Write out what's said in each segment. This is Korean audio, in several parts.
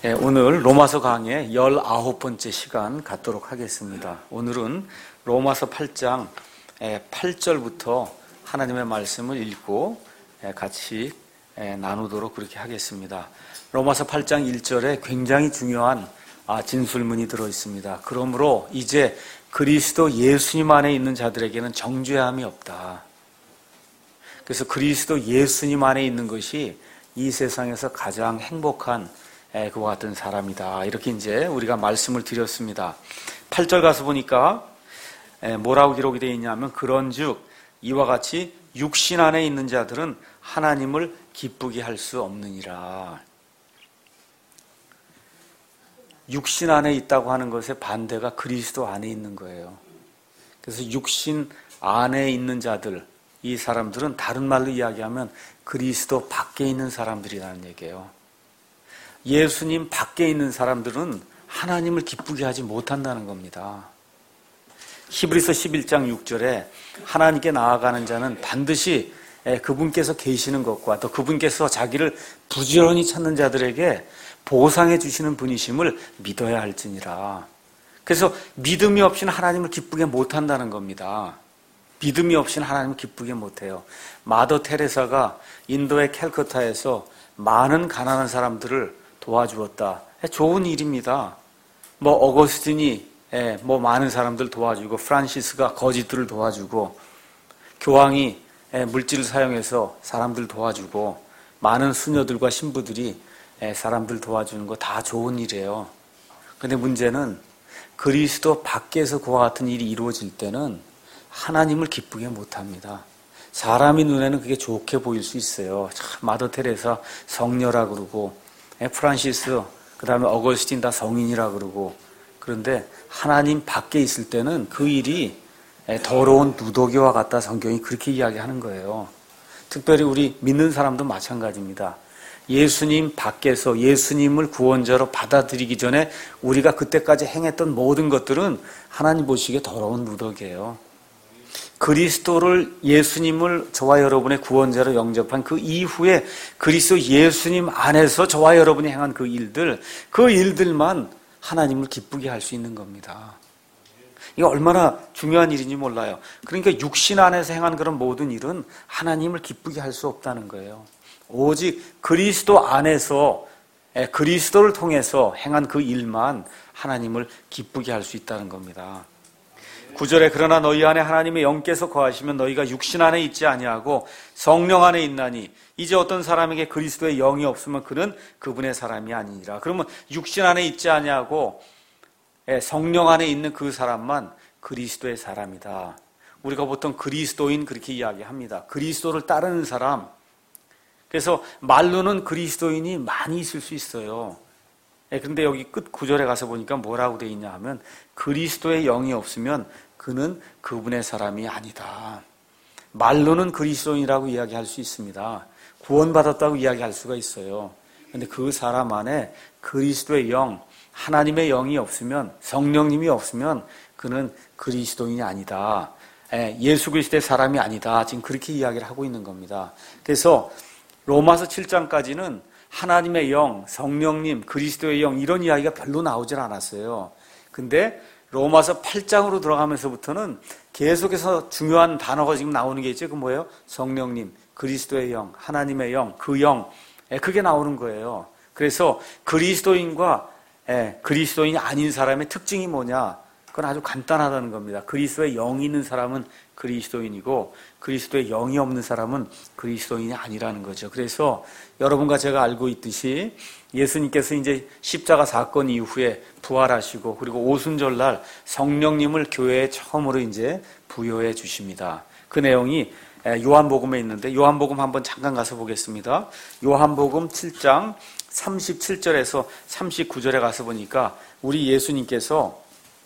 오늘 로마서 강의 19번째 시간 갖도록 하겠습니다. 오늘은 로마서 8장 8절부터 하나님의 말씀을 읽고 같이 나누도록 그렇게 하겠습니다. 로마서 8장 1절에 굉장히 중요한 진술문이 들어있습니다. 그러므로 이제 그리스도 예수님 안에 있는 자들에게는 정죄함이 없다. 그래서 그리스도 예수님 안에 있는 것이 이 세상에서 가장 행복한 그와 같은 사람이다. 이렇게 이제 우리가 말씀을 드렸습니다. 8절 가서 보니까 뭐라고 기록이 되어 있냐면 그런즉 이와 같이 육신 안에 있는 자들은 하나님을 기쁘게 할 수 없느니라. 육신 안에 있다고 하는 것의 반대가 그리스도 안에 있는 거예요. 그래서 육신 안에 있는 자들, 이 사람들은 다른 말로 이야기하면 그리스도 밖에 있는 사람들이라는 얘기예요. 예수님 밖에 있는 사람들은 하나님을 기쁘게 하지 못한다는 겁니다. 히브리서 11장 6절에 하나님께 나아가는 자는 반드시 그분께서 계시는 것과 또 그분께서 자기를 부지런히 찾는 자들에게 보상해 주시는 분이심을 믿어야 할지니라. 그래서 믿음이 없이는 하나님을 기쁘게 못한다는 겁니다. 믿음이 없이는 하나님을 기쁘게 못해요. 마더 테레사가 인도의 캘커타에서 많은 가난한 사람들을 도와주었다. 좋은 일입니다. 어거스틴이 많은 사람들 도와주고, 프란시스가 거지들을 도와주고, 교황이 물질을 사용해서 사람들 도와주고, 많은 수녀들과 신부들이 사람들 도와주는 거 다 좋은 일이에요. 그런데 문제는 그리스도 밖에서 그와 같은 일이 이루어질 때는 하나님을 기쁘게 못합니다. 사람의 눈에는 그게 좋게 보일 수 있어요. 마더 테레사 성녀라 그러고, 프란시스, 그 다음에 어거스틴 다 성인이라 그러고, 그런데 하나님 밖에 있을 때는 그 일이 더러운 누더기와 같다. 성경이 그렇게 이야기하는 거예요. 특별히 우리 믿는 사람도 마찬가지입니다. 예수님 밖에서 예수님을 구원자로 받아들이기 전에 우리가 그때까지 행했던 모든 것들은 하나님 보시기에 더러운 누더기예요. 그리스도를, 예수님을 저와 여러분의 구원자로 영접한 그 이후에 그리스도 예수님 안에서 저와 여러분이 행한 그 일들만 하나님을 기쁘게 할 수 있는 겁니다. 이게 얼마나 중요한 일인지 몰라요. 그러니까 육신 안에서 행한 그런 모든 일은 하나님을 기쁘게 할 수 없다는 거예요. 오직 그리스도 안에서, 그리스도를 통해서 행한 그 일만 하나님을 기쁘게 할 수 있다는 겁니다. 9절에 그러나 너희 안에 하나님의 영께서 거하시면 너희가 육신 안에 있지 아니하고 성령 안에 있나니 이제 어떤 사람에게 그리스도의 영이 없으면 그는 그분의 사람이 아니니라. 그러면 육신 안에 있지 아니하고 성령 안에 있는 그 사람만 그리스도의 사람이다. 우리가 보통 그리스도인 그렇게 이야기합니다. 그리스도를 따르는 사람. 그래서 말로는 그리스도인이 많이 있을 수 있어요. 그런데 여기 끝 9절에 가서 보니까 뭐라고 되어 있냐 하면 그리스도의 영이 없으면 그는 그분의 사람이 아니다. 말로는 그리스도인이라고 이야기할 수 있습니다. 구원받았다고 이야기할 수가 있어요. 그런데 그 사람 안에 그리스도의 영, 하나님의 영이 없으면, 성령님이 없으면 그는 그리스도인이 아니다. 예수 그리스도의 사람이 아니다. 지금 그렇게 이야기를 하고 있는 겁니다. 그래서 로마서 7장까지는 하나님의 영, 성령님, 그리스도의 영 이런 이야기가 별로 나오질 않았어요. 근데 로마서 8장으로 들어가면서부터는 계속해서 중요한 단어가 지금 나오는 게 있죠. 그 뭐예요? 성령님, 그리스도의 영, 하나님의 영, 그 영, 그게 나오는 거예요. 그래서 그리스도인과 그리스도인이 아닌 사람의 특징이 뭐냐? 그건 아주 간단하다는 겁니다. 그리스도의 영이 있는 사람은 그리스도인이고 그리스도의 영이 없는 사람은 그리스도인이 아니라는 거죠. 그래서 여러분과 제가 알고 있듯이 예수님께서 이제 십자가 사건 이후에 부활하시고 그리고 오순절날 성령님을 교회에 처음으로 이제 부여해 주십니다. 그 내용이 요한복음에 있는데 요한복음 한번 잠깐 가서 보겠습니다. 요한복음 7장 37절에서 39절에 가서 보니까 우리 예수님께서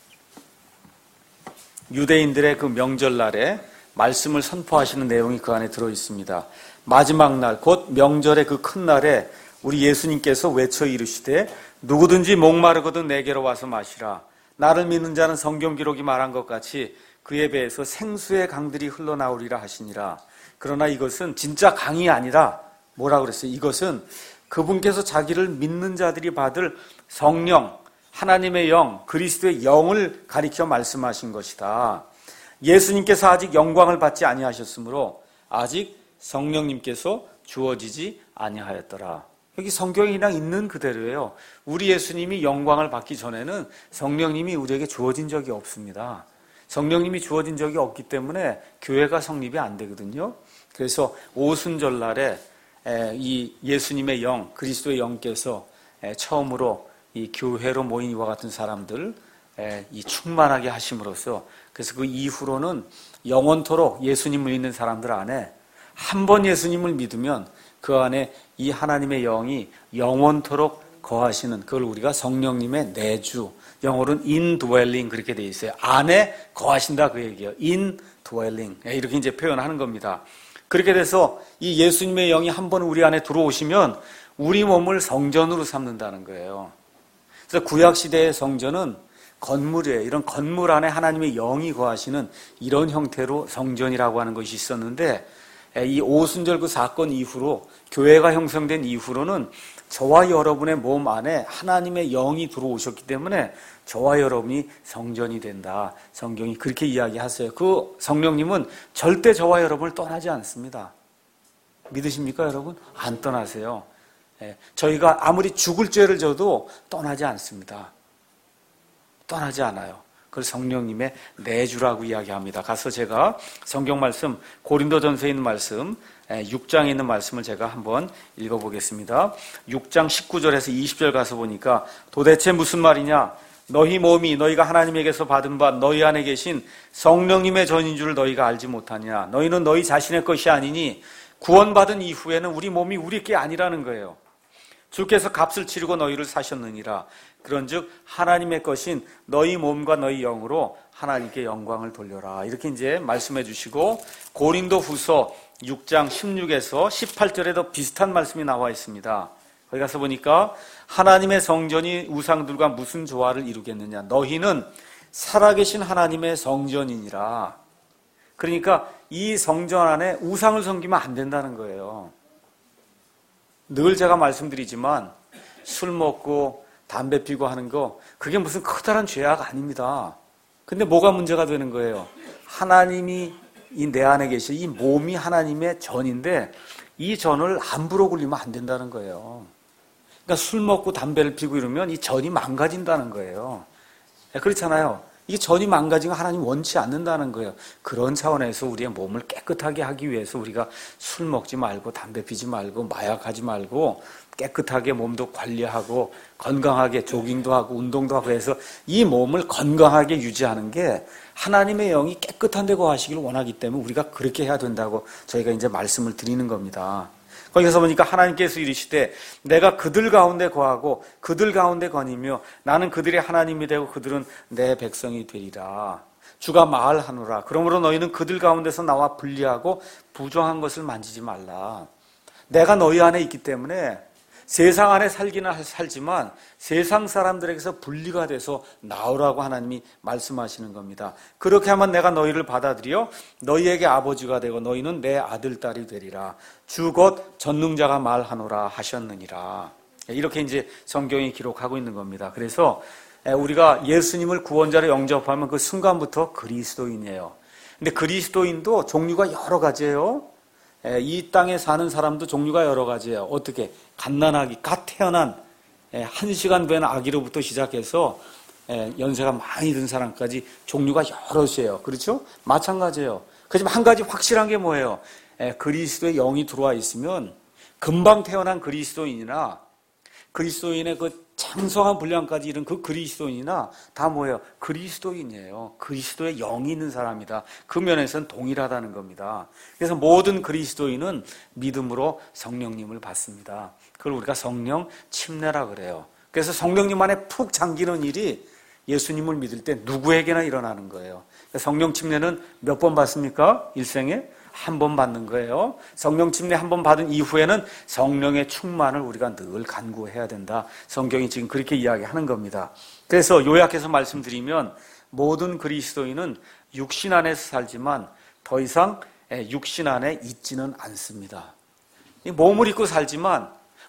유대인들의 그 명절날에 말씀을 선포하시는 내용이 그 안에 들어있습니다. 마지막 날, 곧 명절의 그 큰 날에 우리 예수님께서 외쳐 이르시되 누구든지 목마르거든 내게로 와서 마시라. 나를 믿는 자는 성경 기록이 말한 것 같이 그의 배에서 생수의 강들이 흘러나오리라 하시니라. 그러나 이것은 진짜 강이 아니라 뭐라 그랬어요? 이것은 그분께서 자기를 믿는 자들이 받을 성령, 하나님의 영, 그리스도의 영을 가리켜 말씀하신 것이다. 예수님께서 아직 영광을 받지 아니하셨으므로 아직 성령님께서 주어지지 아니하였더라. 여기 성경에 그냥 있는 그대로예요. 우리 예수님이 영광을 받기 전에는 성령님이 우리에게 주어진 적이 없습니다. 성령님이 주어진 적이 없기 때문에 교회가 성립이 안 되거든요. 그래서 오순절날에 이 예수님의 영, 그리스도의 영께서 처음으로 이 교회로 모인 이와 같은 사람들 이 충만하게 하심으로써, 그래서 그 이후로는 영원토록 예수님을 믿는 사람들 안에 한 번 예수님을 믿으면 그 안에 이 하나님의 영이 영원토록 거하시는, 그걸 우리가 성령님의 내주, 영어로는 indwelling 그렇게 돼 있어요. 안에 거하신다 그 얘기예요. indwelling 이렇게 이제 표현하는 겁니다. 그렇게 돼서 이 예수님의 영이 한 번 우리 안에 들어오시면 우리 몸을 성전으로 삼는다는 거예요. 그래서 구약시대의 성전은 건물이에요. 이런 건물 안에 하나님의 영이 거하시는 이런 형태로 성전이라고 하는 것이 있었는데, 이 오순절 그 사건 이후로, 교회가 형성된 이후로는 저와 여러분의 몸 안에 하나님의 영이 들어오셨기 때문에 저와 여러분이 성전이 된다. 성경이 그렇게 이야기하세요. 그 성령님은 절대 저와 여러분을 떠나지 않습니다. 믿으십니까, 여러분? 안 떠나세요. 저희가 아무리 죽을 죄를 져도 떠나지 않습니다. 떠나지 않아요. 그걸 성령님의 내주라고 이야기합니다. 가서 제가 성경 말씀, 고린도전서에 있는 말씀, 6장에 있는 말씀을 제가 한번 읽어보겠습니다. 6장 19절에서 20절 가서 보니까 도대체 무슨 말이냐? 너희 몸이 너희가 하나님에게서 받은 바 너희 안에 계신 성령님의 전인 줄 너희가 알지 못하냐? 너희는 너희 자신의 것이 아니니 구원받은 이후에는 우리 몸이 우리 게 아니라는 거예요. 주께서 값을 치르고 너희를 사셨느니라. 그런즉 하나님의 것인 너희 몸과 너희 영으로 하나님께 영광을 돌려라. 이렇게 이제 말씀해 주시고, 고린도후서 6장 16에서 18절에도 비슷한 말씀이 나와 있습니다. 거기 가서 보니까 하나님의 성전이 우상들과 무슨 조화를 이루겠느냐? 너희는 살아계신 하나님의 성전이니라. 그러니까 이 성전 안에 우상을 섬기면 안 된다는 거예요. 늘 제가 말씀드리지만 술 먹고 담배 피고 하는 거, 그게 무슨 커다란 죄악 아닙니다. 근데 뭐가 문제가 되는 거예요? 하나님이 이 내 안에 계신 이 몸이 하나님의 전인데 이 전을 함부로 굴리면 안 된다는 거예요. 그러니까 술 먹고 담배를 피고 이러면 이 전이 망가진다는 거예요. 그렇잖아요. 이게 전이 망가지면 하나님 원치 않는다는 거예요. 그런 차원에서 우리의 몸을 깨끗하게 하기 위해서 우리가 술 먹지 말고 담배 피지 말고 마약하지 말고 깨끗하게 몸도 관리하고 건강하게 조깅도 하고 운동도 하고 해서 이 몸을 건강하게 유지하는 게 하나님의 영이 깨끗한 데 거하시기를 원하기 때문에 우리가 그렇게 해야 된다고 저희가 이제 말씀을 드리는 겁니다. 거기서 보니까 하나님께서 이르시되 내가 그들 가운데 거하고 그들 가운데 거니며 나는 그들의 하나님이 되고 그들은 내 백성이 되리라. 주가 말하노라. 그러므로 너희는 그들 가운데서 나와 분리하고 부정한 것을 만지지 말라. 내가 너희 안에 있기 때문에 세상 안에 살기는 살지만 세상 사람들에게서 분리가 돼서 나오라고 하나님이 말씀하시는 겁니다. 그렇게 하면 내가 너희를 받아들여 너희에게 아버지가 되고 너희는 내 아들, 딸이 되리라. 주 곧 전능자가 말하노라 하셨느니라. 이렇게 이제 성경이 기록하고 있는 겁니다. 그래서 우리가 예수님을 구원자로 영접하면 그 순간부터 그리스도인이에요. 근데 그리스도인도 종류가 여러 가지예요. 이 땅에 사는 사람도 종류가 여러 가지예요. 어떻게? 갓난아기, 갓 태어난 1시간 된 아기로부터 시작해서 연세가 많이 든 사람까지 종류가 여럿이에요. 그렇죠? 마찬가지예요. 그렇지만 한 가지 확실한 게 뭐예요? 그리스도의 영이 들어와 있으면 금방 태어난 그리스도인이나 그리스도인의 그 장성한 분량까지 이른 그 그리스도인이나 다 뭐예요? 그리스도인이에요. 그리스도의 영이 있는 사람이다. 그 면에서는 동일하다는 겁니다. 그래서 모든 그리스도인은 믿음으로 성령님을 받습니다. 그걸 우리가 성령 침례라 그래요. 그래서 성령님 안에 푹 잠기는 일이 예수님을 믿을 때 누구에게나 일어나는 거예요. 성령 침례는 몇 번 받습니까? 일생에? 한 번 받는 거예요. 성령 침례 한 번 받은 이후에는 성령의 충만을 우리가 늘 간구해야 된다. 성경이 지금 그렇게 이야기하는 겁니다. 그래서 요약해서 말씀드리면 모든 그리스도인은 육신 안에서 살지만 더 이상 육신 안에 있지는 않습니다. 몸을 입고 살지만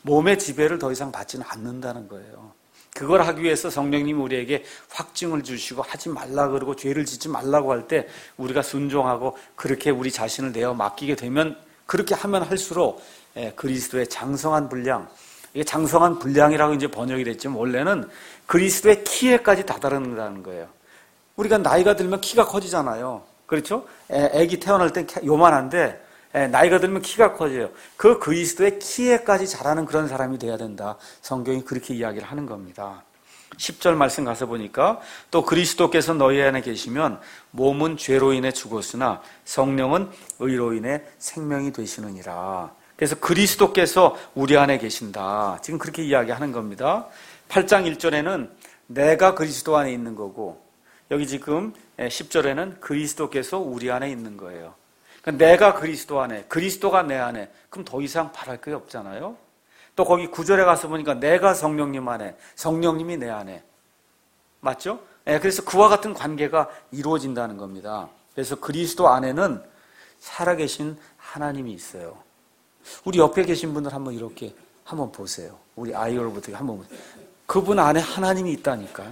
몸의 지배를 더 이상 받지는 않는다는 거예요. 그걸 하기 위해서 성령님이 우리에게 확증을 주시고 하지 말라 그러고 죄를 짓지 말라고 할 때 우리가 순종하고 그렇게 우리 자신을 내어 맡기게 되면 그렇게 하면 할수록 그리스도의 장성한 분량, 이게 장성한 분량이라고 이제 번역이 됐지만 원래는 그리스도의 키에까지 다다른다는 거예요. 우리가 나이가 들면 키가 커지잖아요. 그렇죠? 애기 태어날 땐 요만한데 나이가 들면 키가 커져요. 그 그리스도의 키에까지 자라는 그런 사람이 돼야 된다. 성경이 그렇게 이야기를 하는 겁니다. 10절 말씀 가서 보니까 또 그리스도께서 너희 안에 계시면 몸은 죄로 인해 죽었으나 성령은 의로 인해 생명이 되시느니라. 그래서 그리스도께서 우리 안에 계신다. 지금 그렇게 이야기하는 겁니다. 8장 1절에는 내가 그리스도 안에 있는 거고 여기 지금 10절에는 그리스도께서 우리 안에 있는 거예요. 그러니까 내가 그리스도 안에, 그리스도가 내 안에, 그럼 더 이상 바랄 게 없잖아요. 또 거기 9절에 가서 보니까 내가 성령님 안에, 성령님이 내 안에. 맞죠? 그래서 그와 같은 관계가 이루어진다는 겁니다. 그래서 그리스도 안에는 살아계신 하나님이 있어요. 우리 옆에 계신 분들 한번 이렇게 한번 보세요. 우리 아이얼부터 한번 보세요. 그분 안에 하나님이 있다니까요.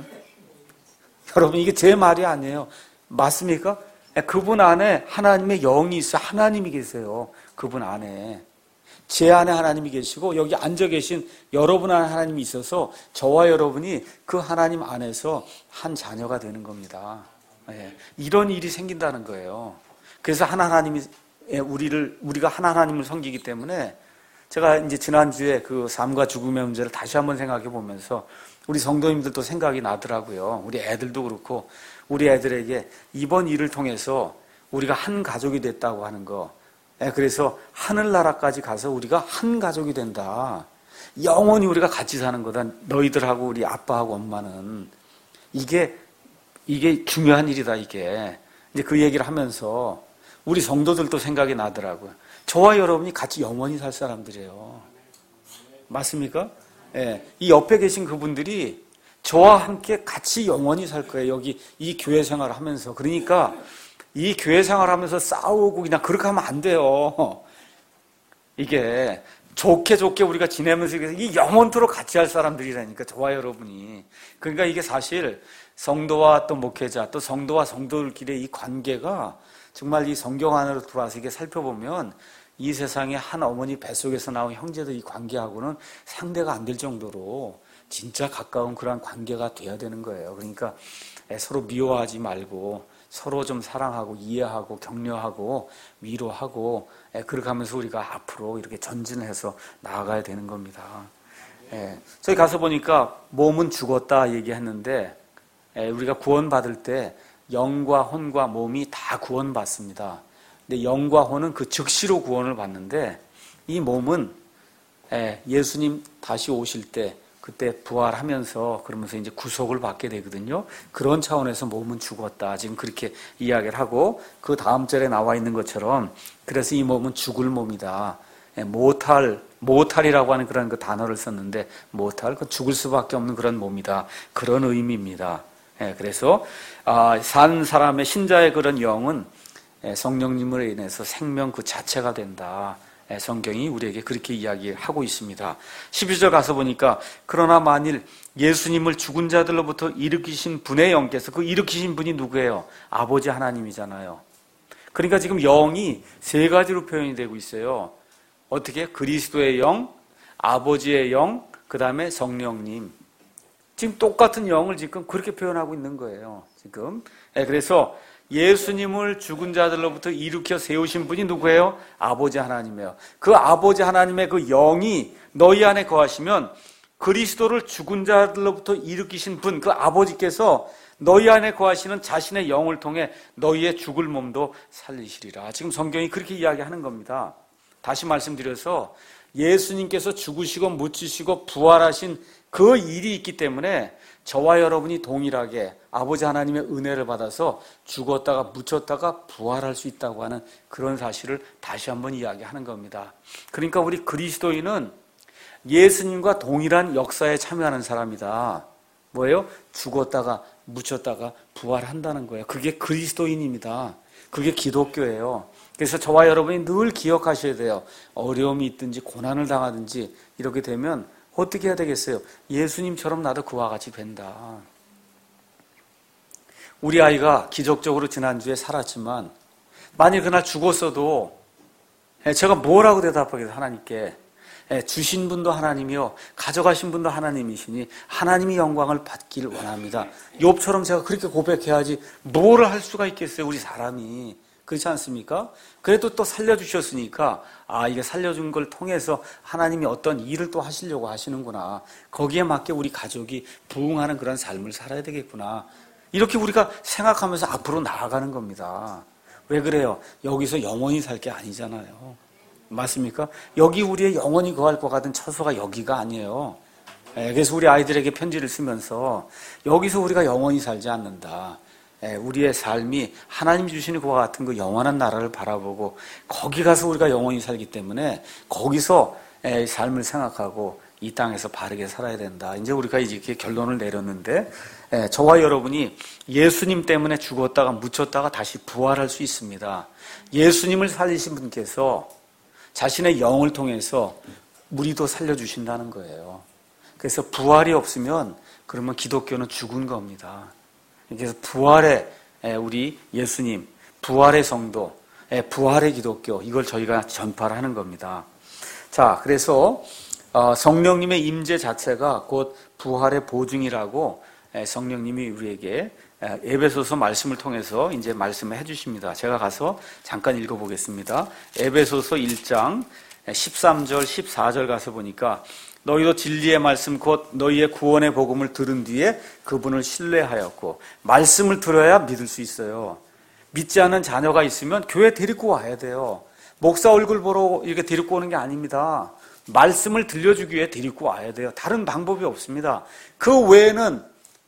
여러분 이게 제 말이 아니에요. 맞습니까? 그분 안에 하나님의 영이 있어. 하나님이 계세요. 그분 안에. 제 안에 하나님이 계시고 여기 앉아 계신 여러분 안에 하나님이 있어서 저와 여러분이 그 하나님 안에서 한 자녀가 되는 겁니다. 이런 일이 생긴다는 거예요. 그래서 하나님이 우리가 하나님을 섬기기 때문에 제가 이제 지난주에 그 삶과 죽음의 문제를 다시 한번 생각해 보면서 우리 성도님들도 생각이 나더라고요. 우리 애들도 그렇고 우리 애들에게 이번 일을 통해서 우리가 한 가족이 됐다고 하는 거. 그래서 하늘나라까지 가서 우리가 한 가족이 된다. 영원히 우리가 같이 사는 거다. 너희들하고 우리 아빠하고 엄마는. 이게 중요한 일이다, 이게. 이제 그 얘기를 하면서 우리 성도들도 생각이 나더라고요. 저와 여러분이 같이 영원히 살 사람들이에요. 맞습니까? 이 옆에 계신 그분들이 저와 함께 같이 영원히 살 거예요. 여기 이 교회 생활을 하면서. 그러니까 이 교회 생활을 하면서 싸우고 그냥 그렇게 하면 안 돼요. 이게 좋게 우리가 지내면서 이 영원토록 같이 할 사람들이라니까 저와 여러분이. 그러니까 이게 사실 성도와 또 목회자 또 성도와 성도들끼리의 이 관계가 정말 이 성경 안으로 들어와서 이게 살펴보면 이 세상에 한 어머니 뱃속에서 나온 형제들 이 관계하고는 상대가 안 될 정도로 진짜 가까운 그런 관계가 돼야 되는 거예요. 그러니까 서로 미워하지 말고 서로 좀 사랑하고 이해하고 격려하고 위로하고 그렇게 하면서 우리가 앞으로 이렇게 전진을 해서 나아가야 되는 겁니다. 저희 가서 보니까 몸은 죽었다 얘기했는데 우리가 구원받을 때 영과 혼과 몸이 다 구원받습니다. 근데 영과 혼은 그 즉시로 구원을 받는데 이 몸은 예수님 다시 오실 때 그때 부활하면서 그러면서 이제 구속을 받게 되거든요. 그런 차원에서 몸은 죽었다. 지금 그렇게 이야기를 하고 그 다음 절에 나와 있는 것처럼 그래서 이 몸은 죽을 몸이다. 모탈이라고 하는 그런 그 단어를 썼는데 모탈, 그 죽을 수밖에 없는 그런 몸이다. 그런 의미입니다. 그래서 산 사람의 신자의 그런 영은 성령님으로 인해서 생명 그 자체가 된다. 성경이 우리에게 그렇게 이야기하고 있습니다. 12절 가서 보니까 그러나 만일 예수님을 죽은 자들로부터 일으키신 분의 영께서 그 일으키신 분이 누구예요? 아버지 하나님이잖아요. 그러니까 지금 영이 세 가지로 표현이 되고 있어요. 어떻게? 그리스도의 영, 아버지의 영, 그 다음에 성령님. 지금 똑같은 영을 지금 그렇게 표현하고 있는 거예요. 지금. 그래서 예수님을 죽은 자들로부터 일으켜 세우신 분이 누구예요? 아버지 하나님이에요. 그 아버지 하나님의 그 영이 너희 안에 거하시면 그리스도를 죽은 자들로부터 일으키신 분, 그 아버지께서 너희 안에 거하시는 자신의 영을 통해 너희의 죽을 몸도 살리시리라. 지금 성경이 그렇게 이야기하는 겁니다. 다시 말씀드려서 예수님께서 죽으시고 묻히시고 부활하신 그 일이 있기 때문에 저와 여러분이 동일하게 아버지 하나님의 은혜를 받아서 죽었다가 묻혔다가 부활할 수 있다고 하는 그런 사실을 다시 한번 이야기하는 겁니다. 그러니까 우리 그리스도인은 예수님과 동일한 역사에 참여하는 사람이다. 뭐예요? 죽었다가 묻혔다가 부활한다는 거예요. 그게 그리스도인입니다. 그게 기독교예요. 그래서 저와 여러분이 늘 기억하셔야 돼요. 어려움이 있든지 고난을 당하든지 이렇게 되면 어떻게 해야 되겠어요? 예수님처럼 나도 그와 같이 된다. 우리 아이가 기적적으로 지난주에 살았지만 만일 그날 죽었어도 제가 뭐라고 대답하겠어요? 하나님께 주신 분도 하나님이요 가져가신 분도 하나님이시니 하나님이 영광을 받길 원합니다. 욥처럼 제가 그렇게 고백해야지 뭐를 할 수가 있겠어요? 우리 사람이. 그렇지 않습니까? 그래도 또 살려주셨으니까 이게 살려준 걸 통해서 하나님이 어떤 일을 또 하시려고 하시는구나. 거기에 맞게 우리 가족이 부응하는 그런 삶을 살아야 되겠구나. 이렇게 우리가 생각하면서 앞으로 나아가는 겁니다. 왜 그래요? 여기서 영원히 살 게 아니잖아요. 맞습니까? 여기 우리의 영원히 거할 것 같은 처소가 여기가 아니에요. 그래서 우리 아이들에게 편지를 쓰면서 여기서 우리가 영원히 살지 않는다. 우리의 삶이 하나님 주시는 그와 같은 그 영원한 나라를 바라보고 거기 가서 우리가 영원히 살기 때문에 거기서 삶을 생각하고 이 땅에서 바르게 살아야 된다. 이제 우리가 이렇게 결론을 내렸는데 저와 여러분이 예수님 때문에 죽었다가 묻혔다가 다시 부활할 수 있습니다. 예수님을 살리신 분께서 자신의 영을 통해서 우리도 살려주신다는 거예요. 그래서 부활이 없으면 그러면 기독교는 죽은 겁니다. 그래서 부활의 우리 예수님, 부활의 성도, 부활의 기독교 이걸 저희가 전파를 하는 겁니다. 자, 그래서 성령님의 임재 자체가 곧 부활의 보증이라고 성령님이 우리에게 에베소서 말씀을 통해서 이제 말씀을 해주십니다. 제가 가서 잠깐 읽어보겠습니다. 에베소서 1장 13절, 14절 가서 보니까 너희도 진리의 말씀 곧 너희의 구원의 복음을 들은 뒤에 그분을 신뢰하였고 말씀을 들어야 믿을 수 있어요. 믿지 않는 자녀가 있으면 교회 데리고 와야 돼요. 목사 얼굴 보러 이렇게 데리고 오는 게 아닙니다. 말씀을 들려주기 위해 데리고 와야 돼요. 다른 방법이 없습니다. 그 외에는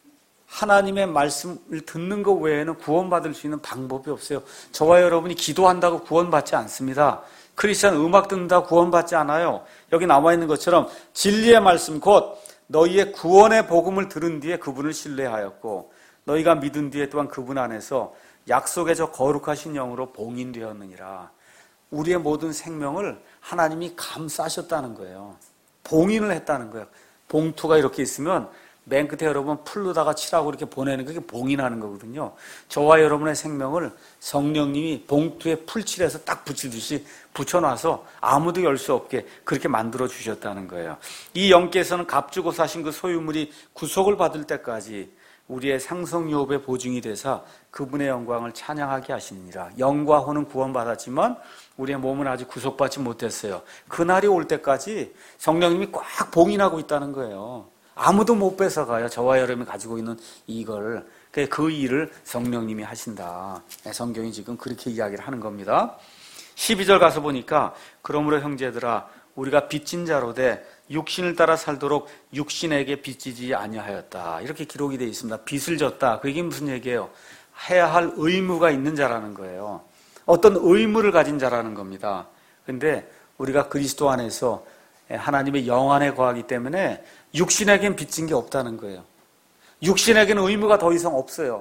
하나님의 말씀을 듣는 것 외에는 구원받을 수 있는 방법이 없어요. 저와 여러분이 기도한다고 구원받지 않습니다. 크리스찬 음악 듣는다고 구원받지 않아요. 여기 나와 있는 것처럼 진리의 말씀 곧 너희의 구원의 복음을 들은 뒤에 그분을 신뢰하였고 너희가 믿은 뒤에 또한 그분 안에서 약속의 저 거룩하신 영으로 봉인되었느니라. 우리의 모든 생명을 하나님이 감싸셨다는 거예요. 봉인을 했다는 거예요. 봉투가 이렇게 있으면 맨 끝에 여러분 풀로다가 칠하고 이렇게 보내는 그게 봉인하는 거거든요. 저와 여러분의 생명을 성령님이 봉투에 풀칠해서 딱 붙이듯이 붙여놔서 아무도 열 수 없게 그렇게 만들어 주셨다는 거예요. 이 영께서는 값주고 사신 그 소유물이 구속을 받을 때까지 우리의 상속유업의 보증이 되사 그분의 영광을 찬양하게 하시니라. 영과 혼은 구원받았지만 우리의 몸은 아직 구속받지 못했어요. 그날이 올 때까지 성령님이 꽉 봉인하고 있다는 거예요. 아무도 못 뺏어가요. 저와 여러분이 가지고 있는 이걸. 그 일을 성령님이 하신다. 성경이 지금 그렇게 이야기를 하는 겁니다. 12절 가서 보니까 그러므로 형제들아 우리가 빚진 자로 돼 육신을 따라 살도록 육신에게 빚지지 아니하였다. 이렇게 기록이 되어 있습니다. 빚을 졌다. 그게 무슨 얘기예요? 해야 할 의무가 있는 자라는 거예요. 어떤 의무를 가진 자라는 겁니다. 그런데 우리가 그리스도 안에서 하나님의 영 안에 거하기 때문에 육신에겐 빚진 게 없다는 거예요. 육신에게는 의무가 더 이상 없어요.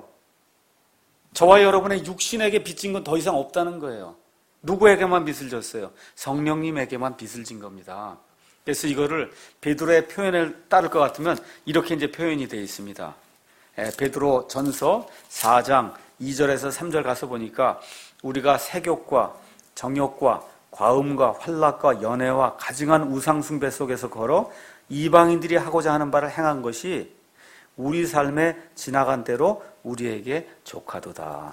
저와 여러분의 육신에게 빚진 건 더 이상 없다는 거예요. 누구에게만 빚을 졌어요? 성령님에게만 빚을 진 겁니다. 그래서 이거를 베드로의 표현에 따를 것 같으면 이렇게 이제 표현이 되어 있습니다. 베드로 전서 4장 2절에서 3절 가서 보니까 우리가 색욕과 정욕과 과음과 환락과 연애와 가증한 우상숭배 속에서 걸어 이방인들이 하고자 하는 바를 행한 것이 우리 삶에 지나간 대로 우리에게 족하도다.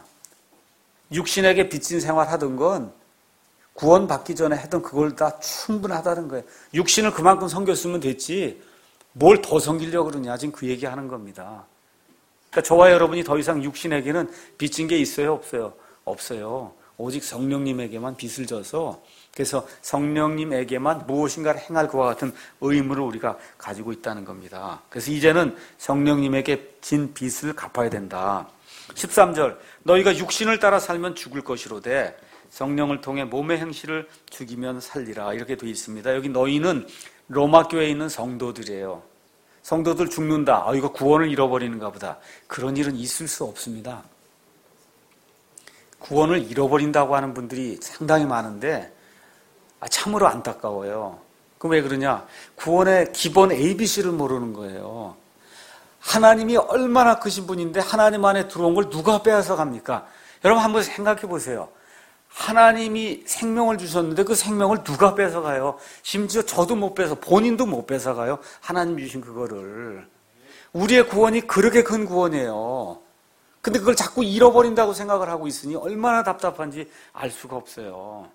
육신에게 빚진 생활 하던 건 구원받기 전에 했던 그걸 다 충분하다는 거예요. 육신을 그만큼 섬겼으면 됐지 뭘 더 섬기려고 그러냐. 지금 그 얘기하는 겁니다. 그러니까 저와 여러분이 더 이상 육신에게는 빚진 게 있어요? 없어요? 없어요. 오직 성령님에게만 빚을 져서 그래서 성령님에게만 무엇인가를 행할 것과 같은 의무를 우리가 가지고 있다는 겁니다. 그래서 이제는 성령님에게 진 빚을 갚아야 된다. 13절 너희가 육신을 따라 살면 죽을 것이로되 성령을 통해 몸의 행실을 죽이면 살리라. 이렇게 되어 있습니다. 여기 너희는 로마 교회에 있는 성도들이에요. 성도들 죽는다. 이거 구원을 잃어버리는가 보다. 그런 일은 있을 수 없습니다. 구원을 잃어버린다고 하는 분들이 상당히 많은데 참으로 안타까워요. 그럼 왜 그러냐? 구원의 기본 ABC를 모르는 거예요. 하나님이 얼마나 크신 분인데 하나님 안에 들어온 걸 누가 빼앗아 갑니까? 여러분 한번 생각해 보세요. 하나님이 생명을 주셨는데 그 생명을 누가 뺏어가요? 심지어 저도 못 뺏어, 본인도 못 뺏어가요. 하나님 주신 그거를. 우리의 구원이 그렇게 큰 구원이에요. 근데 그걸 자꾸 잃어버린다고 생각을 하고 있으니 얼마나 답답한지 알 수가 없어요.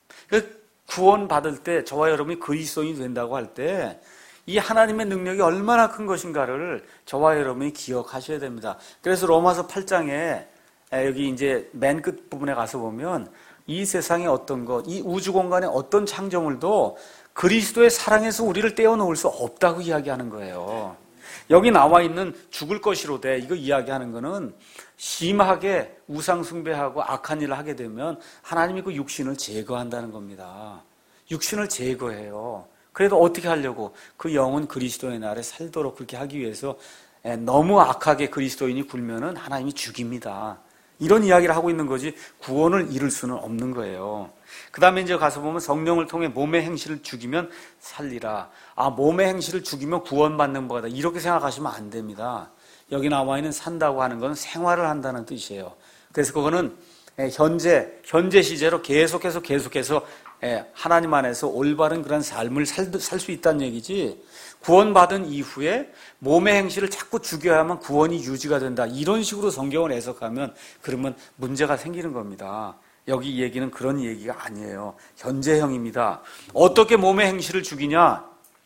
구원 받을 때 저와 여러분이 그리스도인이 된다고 할 때 이 하나님의 능력이 얼마나 큰 것인가를 저와 여러분이 기억하셔야 됩니다. 그래서 로마서 8장에 여기 이제 맨 끝 부분에 가서 보면 이 세상의 어떤 것, 이 우주 공간의 어떤 창조물도 그리스도의 사랑에서 우리를 떼어놓을 수 없다고 이야기하는 거예요. 여기 나와 있는 죽을 것이로되 이거 이야기하는 거는 심하게 우상 숭배하고 악한 일을 하게 되면 하나님이 그 육신을 제거한다는 겁니다. 육신을 제거해요. 그래도 어떻게 하려고? 그 영은 그리스도의 날에 살도록 그렇게 하기 위해서 너무 악하게 그리스도인이 굴면은 하나님이 죽입니다. 이런 이야기를 하고 있는 거지 구원을 이룰 수는 없는 거예요. 그 다음에 이제 가서 보면 성령을 통해 몸의 행실을 죽이면 살리라. 몸의 행실을 죽이면 구원받는 거다. 이렇게 생각하시면 안 됩니다. 여기 나와 있는 산다고 하는 건 생활을 한다는 뜻이에요. 그래서 그거는 현재 시제로 계속해서 하나님 안에서 올바른 그런 삶을 살 수 있다는 얘기지, 구원받은 이후에 몸의 행실을 자꾸 죽여야만 구원이 유지가 된다. 이런 식으로 성경을 해석하면 그러면 문제가 생기는 겁니다. 여기 얘기는 그런 얘기가 아니에요. 현재형입니다. 어떻게 몸의 행실을 죽이냐?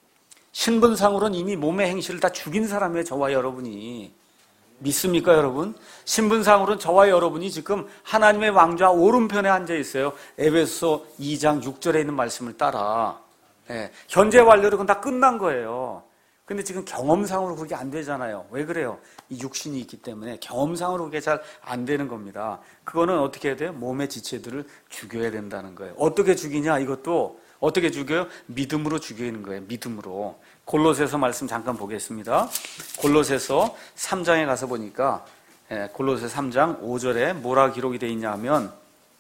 신분상으로는 이미 몸의 행실을 다 죽인 사람이에요. 저와 여러분이. 믿습니까 여러분? 신분상으로는 저와 여러분이 지금 하나님의 왕좌 오른편에 앉아 있어요. 에베소 2장 6절에 있는 말씀을 따라. 현재 완료로 그건 다 끝난 거예요. 근데 지금 경험상으로 그게 안 되잖아요. 왜 그래요? 이 육신이 있기 때문에 경험상으로 그게 잘 안 되는 겁니다. 그거는 어떻게 해야 돼요? 몸의 지체들을 죽여야 된다는 거예요. 어떻게 죽이냐? 이것도 어떻게 죽여요? 믿음으로 죽이는 거예요. 믿음으로. 골로새서 말씀 잠깐 보겠습니다. 골로새서 3장에 가서 보니까 골로새 3장 5절에 뭐라 기록이 되어 있냐 하면,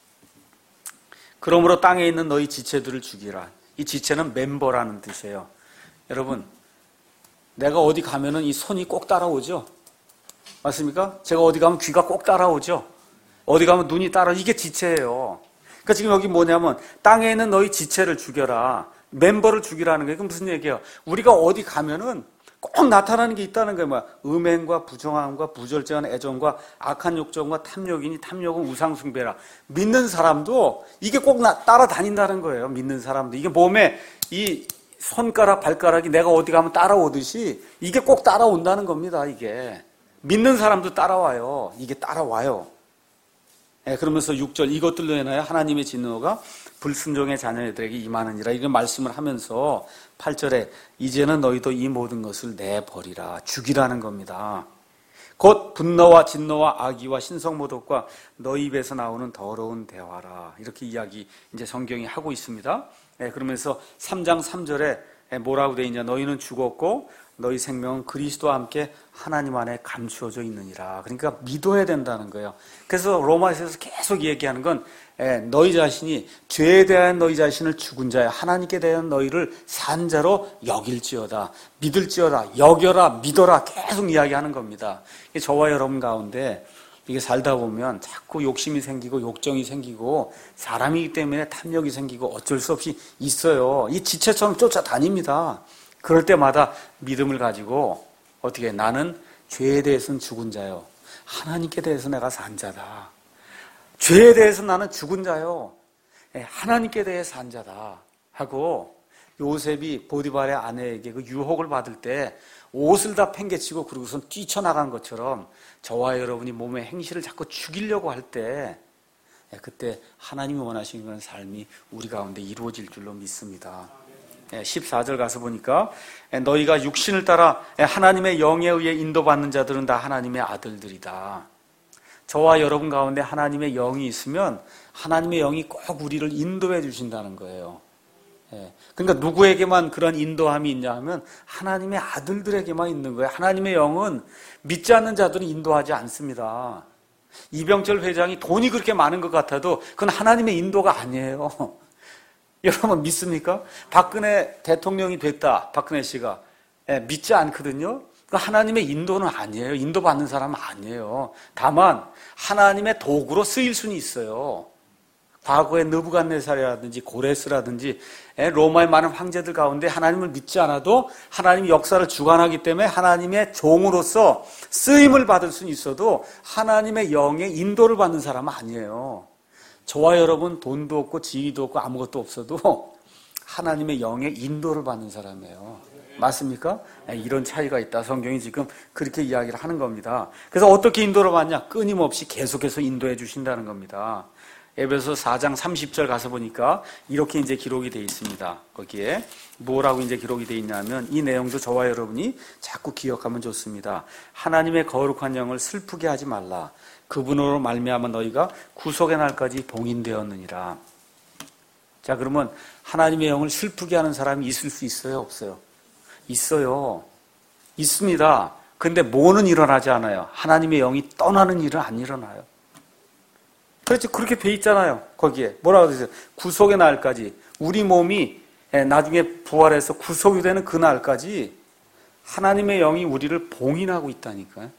그러므로 땅에 있는 너희 지체들을 죽이라. 이 지체는 멤버라는 뜻이에요. 여러분, 내가 어디 가면은 이 손이 꼭 따라오죠? 맞습니까? 제가 어디 가면 귀가 꼭 따라오죠? 어디 가면 눈이 따라, 이게 지체예요. 그러니까 지금 여기 뭐냐면 땅에 있는 너희 지체를 죽여라. 멤버를 죽이라는 거예요. 그럼 무슨 얘기예요? 우리가 어디 가면은 꼭 나타나는 게 있다는 거예요. 뭐야? 음행과 부정함과 부절제한 애정과 악한 욕정과 탐욕이니 탐욕은 우상숭배라. 믿는 사람도 이게 꼭 따라다닌다는 거예요. 믿는 사람도. 이게 몸에 이 손가락, 발가락이 내가 어디 가면 따라오듯이 이게 꼭 따라온다는 겁니다. 이게. 믿는 사람도 따라와요. 이게 따라와요. 그러면서 6절, 이것들로 인하여 하나님의 진노가 불순종의 자녀들에게 임하느니라, 이런 말씀을 하면서 8절에 이제는 너희도 이 모든 것을 내버리라, 죽이라는 겁니다. 곧 분노와 진노와 악의와 신성모독과 너희 입에서 나오는 더러운 대화라, 이렇게 이야기 이제 성경이 하고 있습니다. 그러면서 3장 3절에 뭐라고 되어 있냐? 너희는 죽었고 너희 생명은 그리스도와 함께 하나님 안에 감추어져 있느니라. 그러니까 믿어야 된다는 거예요. 그래서 로마서에서 계속 얘기하는 건 너희 자신이 죄에 대한 너희 자신을 죽은 자야, 하나님께 대한 너희를 산 자로 여길지어다, 믿을지어다, 여겨라, 믿어라, 계속 이야기하는 겁니다. 저와 여러분 가운데 이게 살다 보면 자꾸 욕심이 생기고 욕정이 생기고 사람이기 때문에 탐욕이 생기고 어쩔 수 없이 있어요. 이 지체처럼 쫓아다닙니다. 그럴 때마다 믿음을 가지고 어떻게, 나는 죄에 대해서는 죽은 자요, 하나님께 대해서 내가 산 자다. 죄에 대해서 나는 죽은 자요, 하나님께 대해 산 자다 하고, 요셉이 보디발의 아내에게 그 유혹을 받을 때 옷을 다 팽개치고 그러고선 뛰쳐나간 것처럼 저와 여러분이 몸의 행실을 자꾸 죽이려고 할 때 그때 하나님이 원하시는 그런 삶이 우리 가운데 이루어질 줄로 믿습니다. 14절 가서 보니까 너희가 육신을 따라 하나님의 영에 의해 인도받는 자들은 다 하나님의 아들들이다. 저와 여러분 가운데 하나님의 영이 있으면 하나님의 영이 꼭 우리를 인도해 주신다는 거예요. 그러니까 누구에게만 그런 인도함이 있냐 하면 하나님의 아들들에게만 있는 거예요. 하나님의 영은 믿지 않는 자들은 인도하지 않습니다. 이병철 회장이 돈이 그렇게 많은 것 같아도 그건 하나님의 인도가 아니에요. 여러분 믿습니까? 박근혜 대통령이 됐다. 박근혜 씨가. 믿지 않거든요. 하나님의 인도는 아니에요. 인도받는 사람은 아니에요. 다만 하나님의 도구로 쓰일 수는 있어요. 과거의 느부갓네살이라든지 고레스라든지 로마의 많은 황제들 가운데 하나님을 믿지 않아도 하나님이 역사를 주관하기 때문에 하나님의 종으로서 쓰임을 받을 수는 있어도 하나님의 영의 인도를 받는 사람은 아니에요. 저와 여러분 돈도 없고 지위도 없고 아무것도 없어도 하나님의 영의 인도를 받는 사람이에요. 맞습니까? 이런 차이가 있다. 성경이 지금 그렇게 이야기를 하는 겁니다. 그래서 어떻게 인도를 받냐? 끊임없이 계속해서 인도해 주신다는 겁니다. 에베소 4장 30절 가서 보니까 이렇게 이제 기록이 되어 있습니다. 거기에 뭐라고 이제 기록이 되어 있냐면 이 내용도 저와 여러분이 자꾸 기억하면 좋습니다. 하나님의 거룩한 영을 슬프게 하지 말라. 그분으로 말미암아 너희가 구속의 날까지 봉인되었느니라. 자, 그러면 하나님의 영을 슬프게 하는 사람이 있을 수 있어요? 없어요? 있어요. 있습니다. 근데 뭐는 일어나지 않아요? 하나님의 영이 떠나는 일은 안 일어나요. 그렇죠. 그렇게 돼 있잖아요. 거기에. 뭐라고 되어 있어요? 구속의 날까지. 우리 몸이 나중에 부활해서 구속이 되는 그 날까지 하나님의 영이 우리를 봉인하고 있다니까요.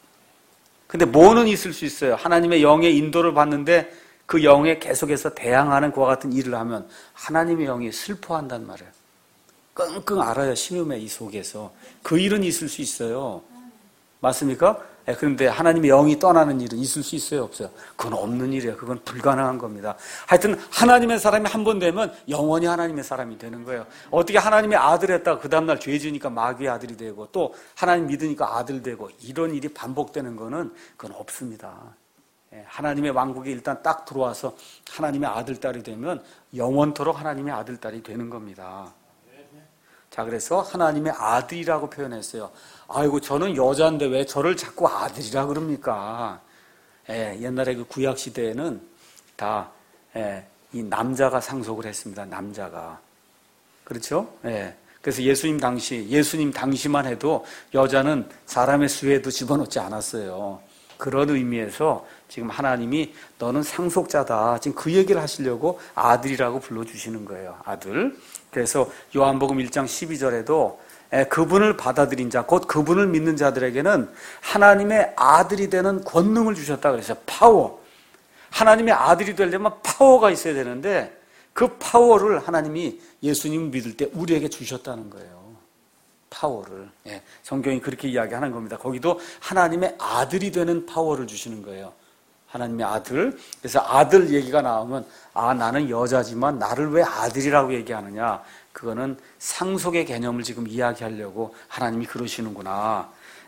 근데 뭐는 있을 수 있어요? 하나님의 영의 인도를 받는데 그 영에 계속해서 대항하는 그와 같은 일을 하면 하나님의 영이 슬퍼한단 말이에요. 끙끙 앓아요. 신음의 이 속에서. 그 일은 있을 수 있어요. 맞습니까? 그런데 하나님의 영이 떠나는 일은 있을 수 있어요? 없어요? 그건 없는 일이에요. 그건 불가능한 겁니다. 하여튼 하나님의 사람이 한 번 되면 영원히 하나님의 사람이 되는 거예요. 어떻게 하나님의 아들 했다가 그 다음날 죄 지으니까 마귀의 아들이 되고 또 하나님 믿으니까 아들 되고 이런 일이 반복되는 거는 그건 없습니다. 하나님의 왕국에 일단 딱 들어와서 하나님의 아들, 딸이 되면 영원토록 하나님의 아들, 딸이 되는 겁니다. 자, 그래서 하나님의 아들이라고 표현했어요. 아이고, 저는 여자인데 왜 저를 자꾸 아들이라 그럽니까? 옛날에 그 구약 시대에는 다 이 남자가 상속을 했습니다. 남자가. 그렇죠? 그래서 예수님 당시만 해도 여자는 사람의 수에도 집어넣지 않았어요. 그런 의미에서 지금 하나님이 너는 상속자다. 지금 그 얘기를 하시려고 아들이라고 불러주시는 거예요. 아들. 그래서 요한복음 1장 12절에도 그분을 받아들인 자, 곧 그분을 믿는 자들에게는 하나님의 아들이 되는 권능을 주셨다 그래서 파워. 하나님의 아들이 되려면 파워가 있어야 되는데 그 파워를 하나님이 예수님을 믿을 때 우리에게 주셨다는 거예요. 파워를. 성경이 그렇게 이야기하는 겁니다. 거기도 하나님의 아들이 되는 파워를 주시는 거예요. 하나님의 아들. 그래서 아들 얘기가 나오면 나는 여자지만 나를 왜 아들이라고 얘기하느냐. 그거는 상속의 개념을 지금 이야기하려고 하나님이 그러시는구나.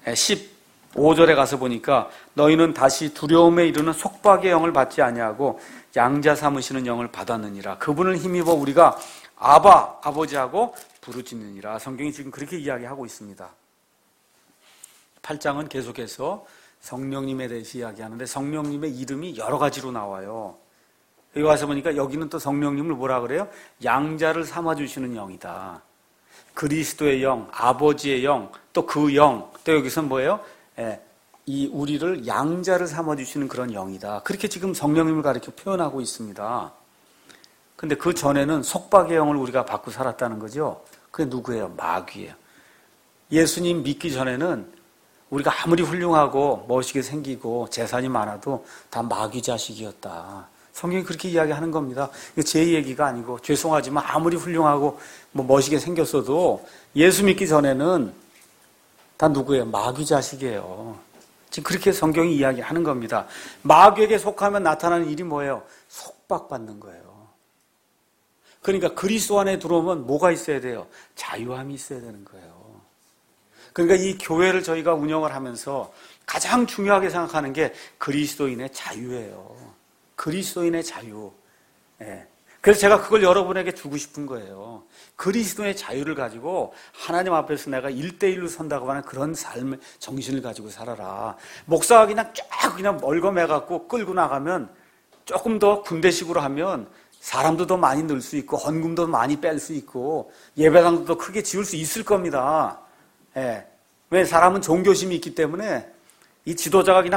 15절에 가서 보니까 너희는 다시 두려움에 이르는 속박의 영을 받지 아니하고 양자 삼으시는 영을 받았느니라. 그분을 힘입어 우리가 아바, 아버지하고 부르짖느니라. 성경이 지금 그렇게 이야기하고 있습니다. 8장은 계속해서 성령님에 대해서 이야기하는데 성령님의 이름이 여러 가지로 나와요. 여기 와서 보니까 여기는 또 성령님을 뭐라 그래요? 양자를 삼아주시는 영이다. 그리스도의 영, 아버지의 영, 또 그 영, 또 여기서는 뭐예요? 이 우리를 양자를 삼아주시는 그런 영이다. 그렇게 지금 성령님을 가리켜 표현하고 있습니다. 근데 그 전에는 속박의 영을 우리가 받고 살았다는 거죠. 그게 누구예요? 마귀예요. 예수님 믿기 전에는 우리가 아무리 훌륭하고 멋있게 생기고 재산이 많아도 다 마귀 자식이었다. 성경이 그렇게 이야기하는 겁니다. 제 얘기가 아니고 죄송하지만 아무리 훌륭하고 멋있게 생겼어도 예수 믿기 전에는 다 누구예요? 마귀 자식이에요. 지금 그렇게 성경이 이야기하는 겁니다. 마귀에게 속하면 나타나는 일이 뭐예요? 속박받는 거예요. 그러니까 그리스도 안에 들어오면 뭐가 있어야 돼요? 자유함이 있어야 되는 거예요. 그러니까 이 교회를 저희가 운영을 하면서 가장 중요하게 생각하는 게 그리스도인의 자유예요. 그리스도인의 자유. 그래서 제가 그걸 여러분에게 주고 싶은 거예요. 그리스도의 자유를 가지고 하나님 앞에서 내가 1대1로 선다고 하는 그런 삶의 정신을 가지고 살아라. 목사가 그냥 멀거매갖고 끌고 나가면 조금 더 군대식으로 하면 사람도 더 많이 늘 수 있고 헌금도 많이 뺄 수 있고 예배당도 더 크게 지을 수 있을 겁니다. 왜? 사람은 종교심이 있기 때문에 이 지도자가 그냥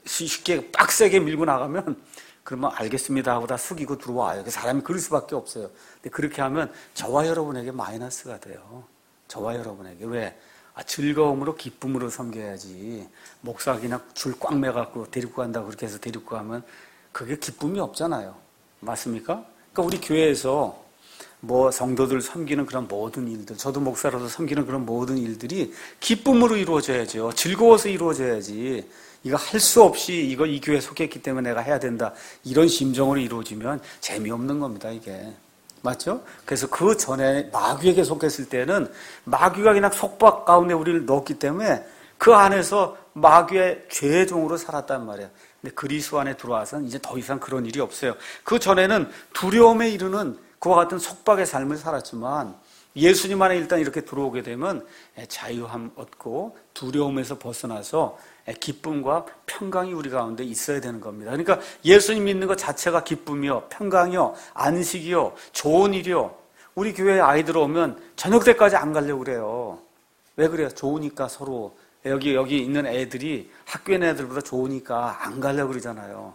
쉽게 빡세게 밀고 나가면 그러면 알겠습니다 하고 다 숙이고 들어와요. 사람이 그럴 수밖에 없어요. 근데 그렇게 하면 저와 여러분에게 마이너스가 돼요. 저와 여러분에게. 왜? 즐거움으로 기쁨으로 섬겨야지. 목사 그냥 줄 꽉 매갖고 데리고 간다고 그렇게 해서 데리고 가면 그게 기쁨이 없잖아요. 맞습니까? 그러니까 우리 교회에서 뭐 성도들 섬기는 그런 모든 일들, 저도 목사로서 섬기는 그런 모든 일들이 기쁨으로 이루어져야죠. 즐거워서 이루어져야지. 이거 할 수 없이 이 교회에 속했기 때문에 내가 해야 된다. 이런 심정으로 이루어지면 재미없는 겁니다, 이게. 맞죠? 그래서 그 전에 마귀에게 속했을 때는 마귀가 그냥 속박 가운데 우리를 넣었기 때문에 그 안에서 마귀의 죄의 종으로 살았단 말이에요. 근데 그리스도 안에 들어와서는 이제 더 이상 그런 일이 없어요. 그 전에는 두려움에 이르는 그와 같은 속박의 삶을 살았지만 예수님 안에 일단 이렇게 들어오게 되면 자유함 얻고 두려움에서 벗어나서 기쁨과 평강이 우리 가운데 있어야 되는 겁니다. 그러니까 예수님 믿는 것 자체가 기쁨이요, 평강이요, 안식이요, 좋은 일이요. 우리 교회에 아이들 오면 저녁 때까지 안 가려고 그래요. 왜 그래요? 좋으니까 서로. 여기 있는 애들이 학교에 있는 애들보다 좋으니까 안 가려고 그러잖아요.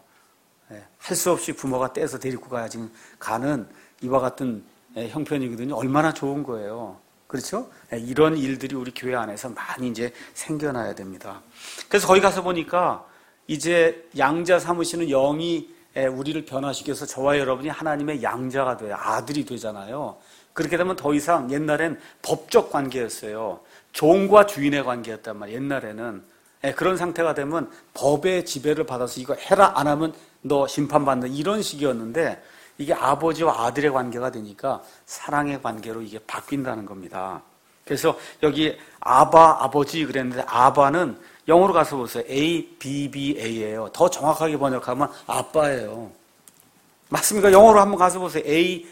할 수 없이 부모가 떼서 데리고 가야 지금 가는 이와 같은 형편이거든요. 얼마나 좋은 거예요. 그렇죠? 이런 일들이 우리 교회 안에서 많이 이제 생겨나야 됩니다. 그래서 거기 가서 보니까 이제 양자 삼으시는 영이 우리를 변화시켜서 저와 여러분이 하나님의 양자가 돼요. 아들이 되잖아요. 그렇게 되면 더 이상 옛날엔 법적 관계였어요. 종과 주인의 관계였단 말이에요. 옛날에는. 그런 상태가 되면 법의 지배를 받아서 이거 해라 안 하면 너 심판받는다 이런 식이었는데 이게 아버지와 아들의 관계가 되니까 사랑의 관계로 이게 바뀐다는 겁니다. 그래서 여기 아바, 아버지 그랬는데 아바는 영어로 가서 보세요. ABBA예요. 더 정확하게 번역하면 아빠예요. 맞습니까? 영어로 한번 가서 보세요.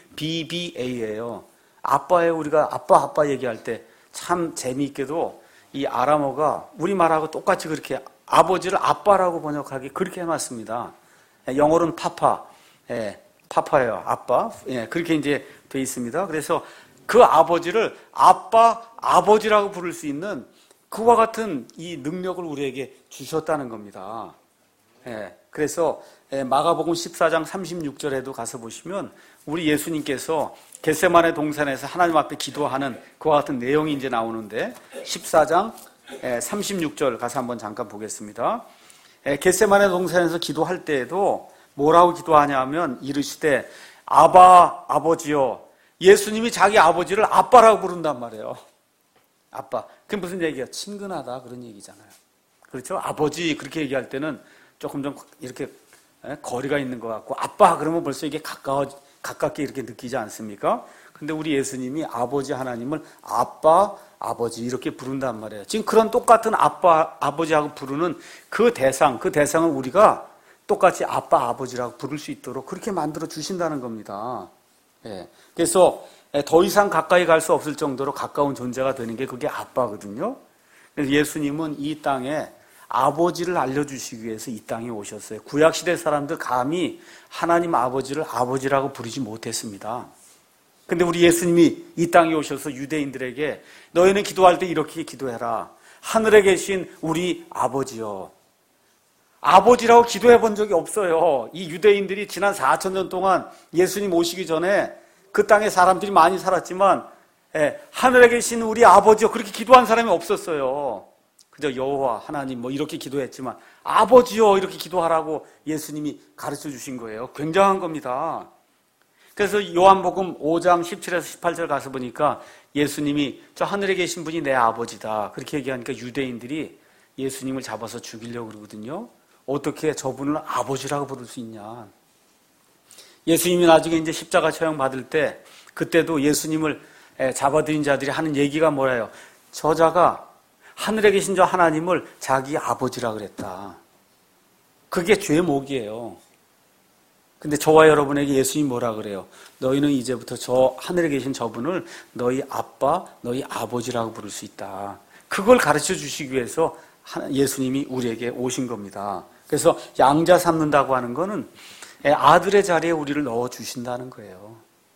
ABBA예요. 아빠예요. 우리가 아빠 얘기할 때 참 재미있게도 이 아람어가 우리말하고 똑같이 그렇게 아버지를 아빠라고 번역하기 그렇게 해놨습니다. 영어로는 파파. 파파예요. 아빠. 그렇게 이제 돼 있습니다. 그래서 그 아버지를 아버지라고 부를 수 있는 그와 같은 이 능력을 우리에게 주셨다는 겁니다. 그래서 마가복음 14장 36절에도 가서 보시면 우리 예수님께서 겟세마네 동산에서 하나님 앞에 기도하는 그와 같은 내용이 이제 나오는데 14장 36절 가서 한번 잠깐 보겠습니다. 겟세마네 동산에서 기도할 때에도 뭐라고 기도하냐면 이르시되 아바 아버지요. 예수님이 자기 아버지를 아빠라고 부른단 말이에요. 아빠. 그게 무슨 얘기야? 친근하다 그런 얘기잖아요. 그렇죠? 아버지 그렇게 얘기할 때는 조금 좀 이렇게 거리가 있는 것 같고 아빠 그러면 벌써 이게 가깝게 이렇게 느끼지 않습니까? 근데 우리 예수님이 아버지 하나님을 아빠, 아버지 이렇게 부른단 말이에요. 지금 그런 똑같은 아빠, 아버지하고 부르는 그 대상을 우리가 똑같이 아빠, 아버지라고 부를 수 있도록 그렇게 만들어 주신다는 겁니다. 그래서 더 이상 가까이 갈 수 없을 정도로 가까운 존재가 되는 게 그게 아빠거든요. 그래서 예수님은 이 땅에 아버지를 알려주시기 위해서 이 땅에 오셨어요. 구약시대 사람들 감히 하나님 아버지를 아버지라고 부르지 못했습니다. 근데 우리 예수님이 이 땅에 오셔서 유대인들에게 너희는 기도할 때 이렇게 기도해라. 하늘에 계신 우리 아버지요. 아버지라고 기도해 본 적이 없어요. 이 유대인들이 지난 4,000년 동안 예수님 오시기 전에 그 땅에 사람들이 많이 살았지만 하늘에 계신 우리 아버지요. 그렇게 기도한 사람이 없었어요. 그저 여호와 하나님 뭐 이렇게 기도했지만 아버지요 이렇게 기도하라고 예수님이 가르쳐 주신 거예요. 굉장한 겁니다. 그래서 요한복음 5장 17에서 18절 가서 보니까 예수님이 저 하늘에 계신 분이 내 아버지다 그렇게 얘기하니까 유대인들이 예수님을 잡아서 죽이려고 그러거든요. 어떻게 저분을 아버지라고 부를 수 있냐. 예수님이 나중에 이제 십자가 처형 받을 때 그때도 예수님을 잡아들인 자들이 하는 얘기가 뭐래요? 저자가 하늘에 계신 저 하나님을 자기 아버지라 그랬다. 그게 죄목이에요. 근데 저와 여러분에게 예수님이 뭐라 그래요? 너희는 이제부터 저 하늘에 계신 저분을 너희 아빠, 너희 아버지라고 부를 수 있다. 그걸 가르쳐 주시기 위해서 예수님이 우리에게 오신 겁니다. 그래서 양자 삼는다고 하는 거는 아들의 자리에 우리를 넣어 주신다는 거예요.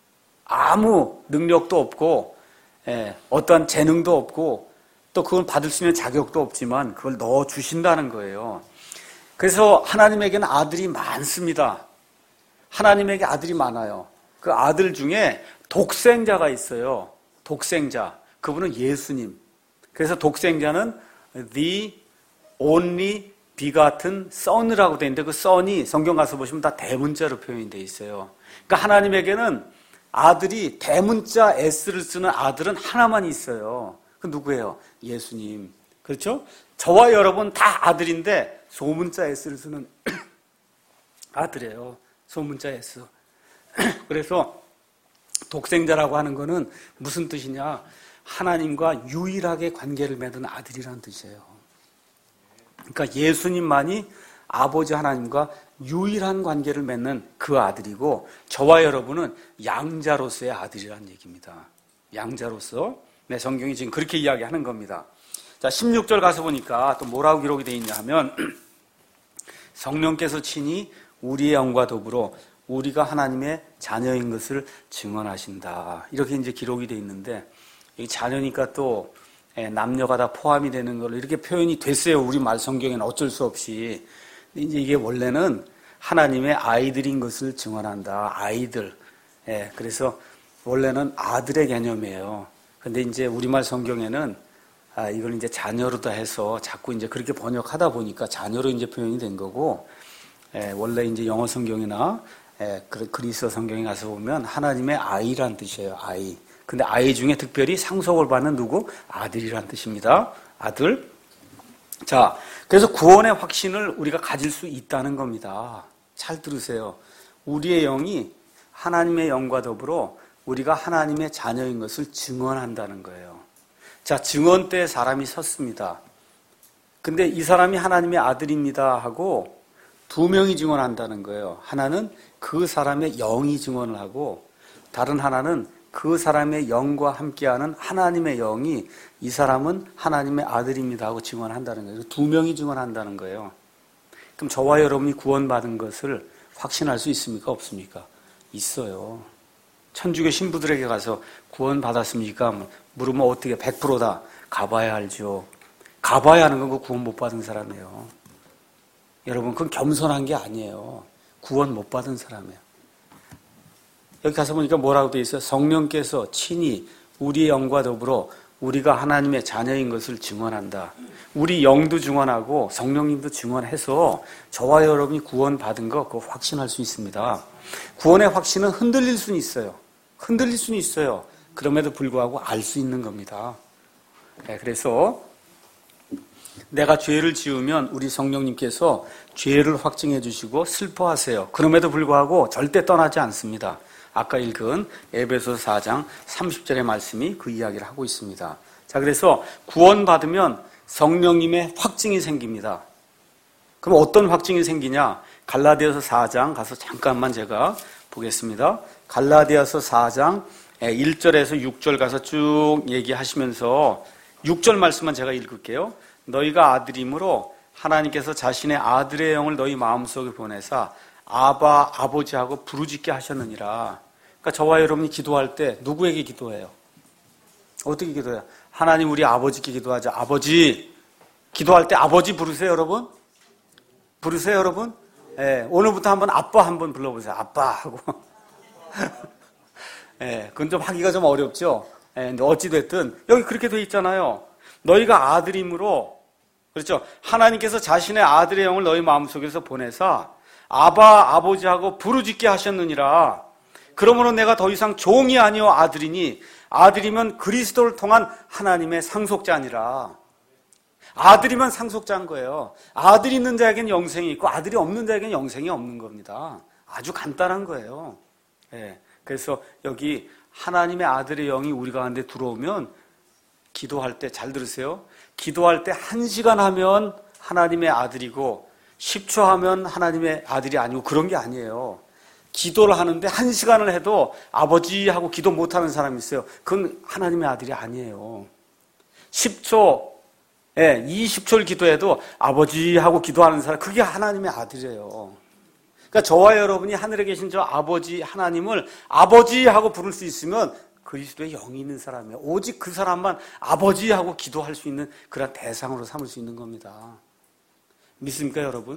아무 능력도 없고 어떠한 재능도 없고 또 그걸 받을 수 있는 자격도 없지만 그걸 넣어 주신다는 거예요. 그래서 하나님에게는 아들이 많습니다. 하나님에게 아들이 많아요. 그 아들 중에 독생자가 있어요. 독생자. 그분은 예수님. 그래서 독생자는 the only begotten son이라고 되어 있는데 그 son이 성경 가서 보시면 다 대문자로 표현이 되어 있어요. 그러니까 하나님에게는 아들이 대문자 S를 쓰는 아들은 하나만 있어요. 그 누구예요? 예수님. 그렇죠? 저와 여러분 다 아들인데 소문자 S를 쓰는 아들이에요. 소문자 S. 그래서 독생자라고 하는 거는 무슨 뜻이냐? 하나님과 유일하게 관계를 맺은 아들이라는 뜻이에요. 그러니까 예수님만이 아버지 하나님과 유일한 관계를 맺는 그 아들이고 저와 여러분은 양자로서의 아들이라는 얘기입니다. 양자로서. 네, 성경이 지금 그렇게 이야기하는 겁니다. 자, 16절 가서 보니까 또 뭐라고 기록이 되어 있냐 하면 성령께서 친히 우리의 영과 더불어 우리가 하나님의 자녀인 것을 증언하신다. 이렇게 이제 기록이 되어 있는데 이 자녀니까 또 남녀가 다 포함이 되는 걸로 이렇게 표현이 됐어요. 우리말 성경에는 어쩔 수 없이. 근데 이제 이게 원래는 하나님의 아이들인 것을 증언한다. 아이들. 그래서 원래는 아들의 개념이에요. 근데 이제 우리말 성경에는 이걸 이제 자녀로다 해서 자꾸 이제 그렇게 번역하다 보니까 자녀로 이제 표현이 된 거고, 원래 이제 영어 성경이나 그리스어 성경에 가서 보면 하나님의 아이란 뜻이에요. 아이. 근데 아이 중에 특별히 상속을 받는 누구? 아들이란 뜻입니다. 아들. 자, 그래서 구원의 확신을 우리가 가질 수 있다는 겁니다. 잘 들으세요. 우리의 영이 하나님의 영과 더불어 우리가 하나님의 자녀인 것을 증언한다는 거예요. 자, 증언 때 사람이 섰습니다. 근데 이 사람이 하나님의 아들입니다 하고 두 명이 증언한다는 거예요. 하나는 그 사람의 영이 증언을 하고 다른 하나는 그 사람의 영과 함께하는 하나님의 영이 이 사람은 하나님의 아들입니다 하고 증언한다는 거예요. 두 명이 증언한다는 거예요. 그럼 저와 여러분이 구원받은 것을 확신할 수 있습니까? 없습니까? 있어요. 천주교 신부들에게 가서 구원받았습니까? 물으면 어떻게 100%다. 가봐야 알죠. 가봐야 하는 건 그 구원 못 받은 사람이에요. 여러분, 그건 겸손한 게 아니에요. 구원 못 받은 사람이에요. 여기 가서 보니까 뭐라고 되어 있어요? 성령께서 친히 우리의 영과 더불어 우리가 하나님의 자녀인 것을 증언한다. 우리 영도 증언하고 성령님도 증언해서 저와 여러분이 구원받은 거 그거 확신할 수 있습니다. 구원의 확신은 흔들릴 수는 있어요. 흔들릴 수는 있어요. 그럼에도 불구하고 알 수 있는 겁니다. 그래서 내가 죄를 지으면 우리 성령님께서 죄를 확증해 주시고 슬퍼하세요. 그럼에도 불구하고 절대 떠나지 않습니다. 아까 읽은 에베소서 4장 30절의 말씀이 그 이야기를 하고 있습니다. 자, 그래서 구원받으면 성령님의 확증이 생깁니다. 그럼 어떤 확증이 생기냐? 갈라디아서 4장 가서 잠깐만 제가 보겠습니다. 갈라디아서 4장 1절에서 6절 가서 쭉 얘기하시면서 6절 말씀만 제가 읽을게요. 너희가 아들이므로 하나님께서 자신의 아들의 영을 너희 마음속에 보내사 아바 아버지하고 부르짖게 하셨느니라. 그러니까 저와 여러분이 기도할 때 누구에게 기도해요? 어떻게 기도해요? 하나님 우리 아버지께 기도하자. 아버지. 기도할 때 아버지 부르세요, 여러분? 부르세요, 여러분? 오늘부터 한번 아빠 한번 불러보세요. 아빠 하고. 그건 좀 하기가 좀 어렵죠. 근데 어찌됐든 여기 그렇게 돼 있잖아요. 너희가 아들이므로, 그렇죠? 하나님께서 자신의 아들의 영을 너희 마음속에서 보내사 아바 아버지하고 부르짖게 하셨느니라. 그러므로 내가 더 이상 종이 아니요 아들이니 아들이면 그리스도를 통한 하나님의 상속자니라. 아들이면 상속자인 거예요. 아들이 있는 자에게는 영생이 있고 아들이 없는 자에게는 영생이 없는 겁니다. 아주 간단한 거예요. 그래서 여기 하나님의 아들의 영이 우리 가운데 들어오면 기도할 때 잘 들으세요. 기도할 때 1시간 하면 하나님의 아들이고 10초 하면 하나님의 아들이 아니고 그런 게 아니에요. 기도를 하는데 1시간을 해도 아버지 하고 기도 못하는 사람이 있어요. 그건 하나님의 아들이 아니에요. 10초, 20초를 기도해도 아버지 하고 기도하는 사람, 그게 하나님의 아들이에요. 그러니까 저와 여러분이 하늘에 계신 저 아버지 하나님을 아버지 하고 부를 수 있으면 그리스도의 영이 있는 사람이에요. 오직 그 사람만 아버지 하고 기도할 수 있는 그런 대상으로 삼을 수 있는 겁니다. 믿습니까, 여러분?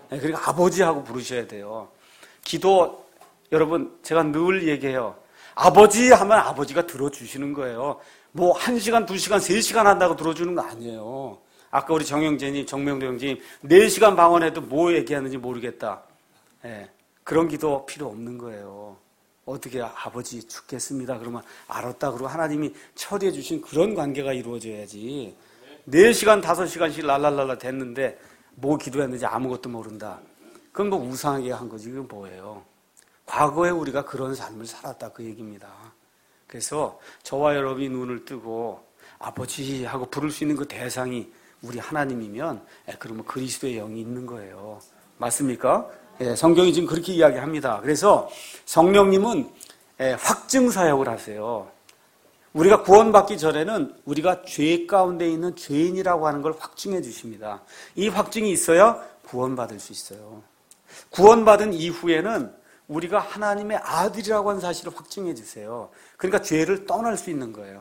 그러니까 아버지하고 부르셔야 돼요. 기도, 여러분, 제가 늘 얘기해요. 아버지 하면 아버지가 들어주시는 거예요. 뭐 1시간, 2시간, 3시간 한다고 들어주는 거 아니에요. 아까 우리 정명도 형제님 4시간 방언해도 뭐 얘기하는지 모르겠다. 그런 기도 필요 없는 거예요. 어떻게 아버지 죽겠습니다. 그러면 알았다. 그러고 하나님이 처리해 주신 그런 관계가 이루어져야지. 4시간, 5시간씩 랄랄랄라 됐는데 뭐 기도했는지 아무것도 모른다. 그건 뭐 우상하게 한 거지. 그건 뭐예요? 과거에 우리가 그런 삶을 살았다. 그 얘기입니다. 그래서 저와 여러분이 눈을 뜨고 아버지 하고 부를 수 있는 그 대상이 우리 하나님이면 그러면 그리스도의 영이 있는 거예요. 맞습니까? 성경이 지금 그렇게 이야기합니다. 그래서 성령님은 확증 사역을 하세요. 우리가 구원받기 전에는 우리가 죄 가운데 있는 죄인이라고 하는 걸 확증해 주십니다. 이 확증이 있어야 구원받을 수 있어요. 구원받은 이후에는 우리가 하나님의 아들이라고 하는 사실을 확증해 주세요. 그러니까 죄를 떠날 수 있는 거예요.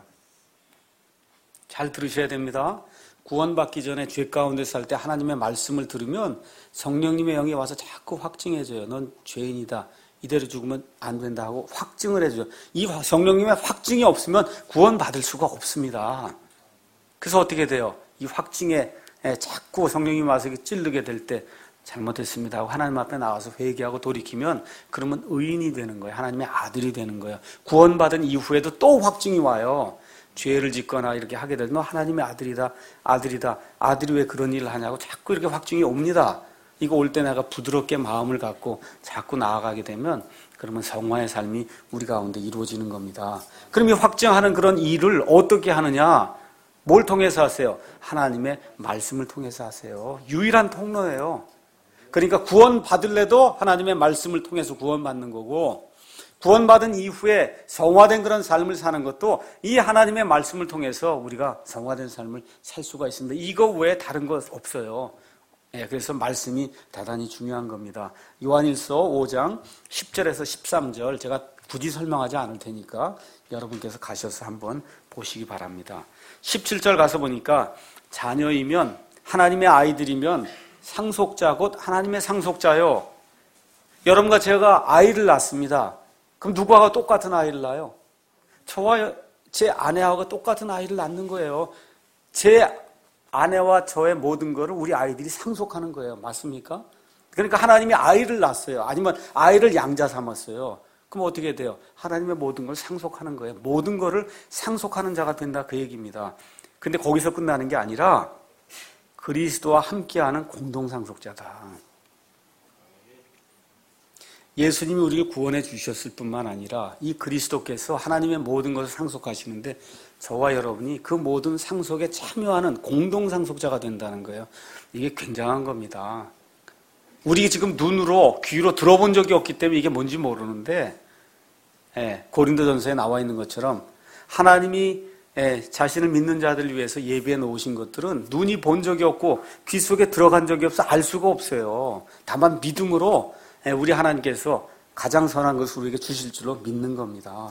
잘 들으셔야 됩니다. 구원받기 전에 죄 가운데 살 때 하나님의 말씀을 들으면 성령님의 영이 와서 자꾸 확증해줘요. 넌 죄인이다. 이대로 죽으면 안 된다 하고 확증을 해줘요. 이 성령님의 확증이 없으면 구원받을 수가 없습니다. 그래서 어떻게 돼요? 이 확증에 자꾸 성령님이 와서 찌르게 될 때 잘못했습니다 하고 하나님 앞에 나와서 회개하고 돌이키면 그러면 의인이 되는 거예요. 하나님의 아들이 되는 거예요. 구원받은 이후에도 또 확증이 와요. 죄를 짓거나 이렇게 하게 되면 너 하나님의 아들이다, 아들이다, 아들이 왜 그런 일을 하냐고 자꾸 이렇게 확증이 옵니다. 이거 올 때 내가 부드럽게 마음을 갖고 자꾸 나아가게 되면 그러면 성화의 삶이 우리 가운데 이루어지는 겁니다. 그럼 이 확증하는 그런 일을 어떻게 하느냐? 뭘 통해서 하세요? 하나님의 말씀을 통해서 하세요. 유일한 통로예요. 그러니까 구원 받을래도 하나님의 말씀을 통해서 구원받는 거고 구원받은 이후에 성화된 그런 삶을 사는 것도 이 하나님의 말씀을 통해서 우리가 성화된 삶을 살 수가 있습니다. 이거 외에 다른 것 없어요. 그래서 말씀이 대단히 중요한 겁니다. 요한일서 5장 10절에서 13절 제가 굳이 설명하지 않을 테니까 여러분께서 가셔서 한번 보시기 바랍니다. 17절 가서 보니까 자녀이면 하나님의 아이들이면 상속자 곧 하나님의 상속자요. 여러분과 제가 아이를 낳습니다. 그럼 누구와 똑같은 아이를 낳아요? 저와 제 아내하고 똑같은 아이를 낳는 거예요. 제 아내와 저의 모든 거를 우리 아이들이 상속하는 거예요. 맞습니까? 그러니까 하나님이 아이를 낳았어요. 아니면 아이를 양자 삼았어요. 그럼 어떻게 돼요? 하나님의 모든 걸 상속하는 거예요. 모든 거를 상속하는 자가 된다 그 얘기입니다. 근데 거기서 끝나는 게 아니라 그리스도와 함께하는 공동상속자다. 예수님이 우리를 구원해 주셨을 뿐만 아니라 이 그리스도께서 하나님의 모든 것을 상속하시는데 저와 여러분이 그 모든 상속에 참여하는 공동상속자가 된다는 거예요. 이게 굉장한 겁니다. 우리 지금 눈으로 귀로 들어본 적이 없기 때문에 이게 뭔지 모르는데 고린도전서에 나와 있는 것처럼 하나님이 자신을 믿는 자들을 위해서 예비해 놓으신 것들은 눈이 본 적이 없고 귀 속에 들어간 적이 없어 알 수가 없어요. 다만 믿음으로 우리 하나님께서 가장 선한 것을 우리에게 주실 줄로 믿는 겁니다.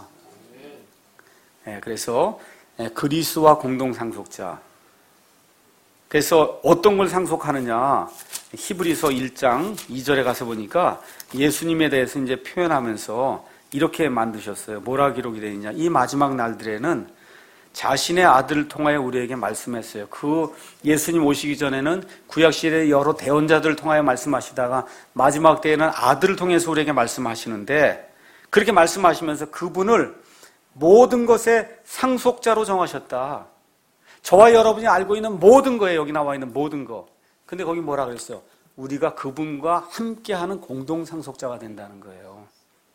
그래서 그리스도와 공동상속자. 그래서 어떤 걸 상속하느냐? 히브리서 1장 2절에 가서 보니까 예수님에 대해서 이제 표현하면서 이렇게 만드셨어요. 뭐라 기록이 되어 있냐? 이 마지막 날들에는 자신의 아들을 통하여 우리에게 말씀했어요. 그 예수님 오시기 전에는 구약시대의 여러 대언자들을 통하여 말씀하시다가 마지막 때에는 아들을 통해서 우리에게 말씀하시는데 그렇게 말씀하시면서 그분을 모든 것의 상속자로 정하셨다. 저와 여러분이 알고 있는 모든 거에 여기 나와 있는 모든 거. 근데 거기 뭐라 그랬어요? 우리가 그분과 함께하는 공동상속자가 된다는 거예요.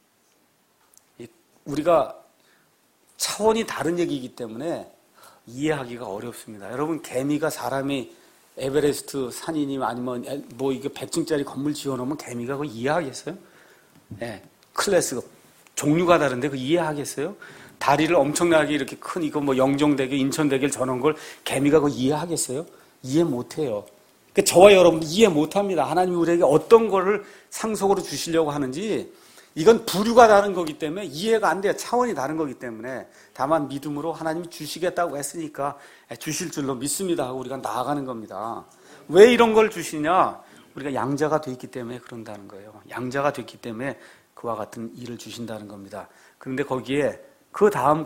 우리가 차원이 다른 얘기이기 때문에 이해하기가 어렵습니다. 여러분, 개미가 사람이 에베레스트 산이니 아니면 뭐 이게 100층짜리 건물 지어놓으면 개미가 그거 이해하겠어요? 클래스가 종류가 다른데 그거 이해하겠어요? 다리를 엄청나게 이렇게 큰 이거 뭐 영종대교, 인천대교를 저런 걸 개미가 그거 이해하겠어요? 이해 못해요. 그러니까 저와 여러분 이해 못합니다. 하나님이 우리에게 어떤 거를 상속으로 주시려고 하는지 이건 부류가 다른 거기 때문에 이해가 안 돼요. 차원이 다른 거기 때문에. 다만 믿음으로 하나님이 주시겠다고 했으니까 주실 줄로 믿습니다 하고 우리가 나아가는 겁니다. 왜 이런 걸 주시냐? 우리가 양자가 돼 있기 때문에 그런다는 거예요. 양자가 됐기 때문에 그와 같은 일을 주신다는 겁니다. 그런데 거기에 그 다음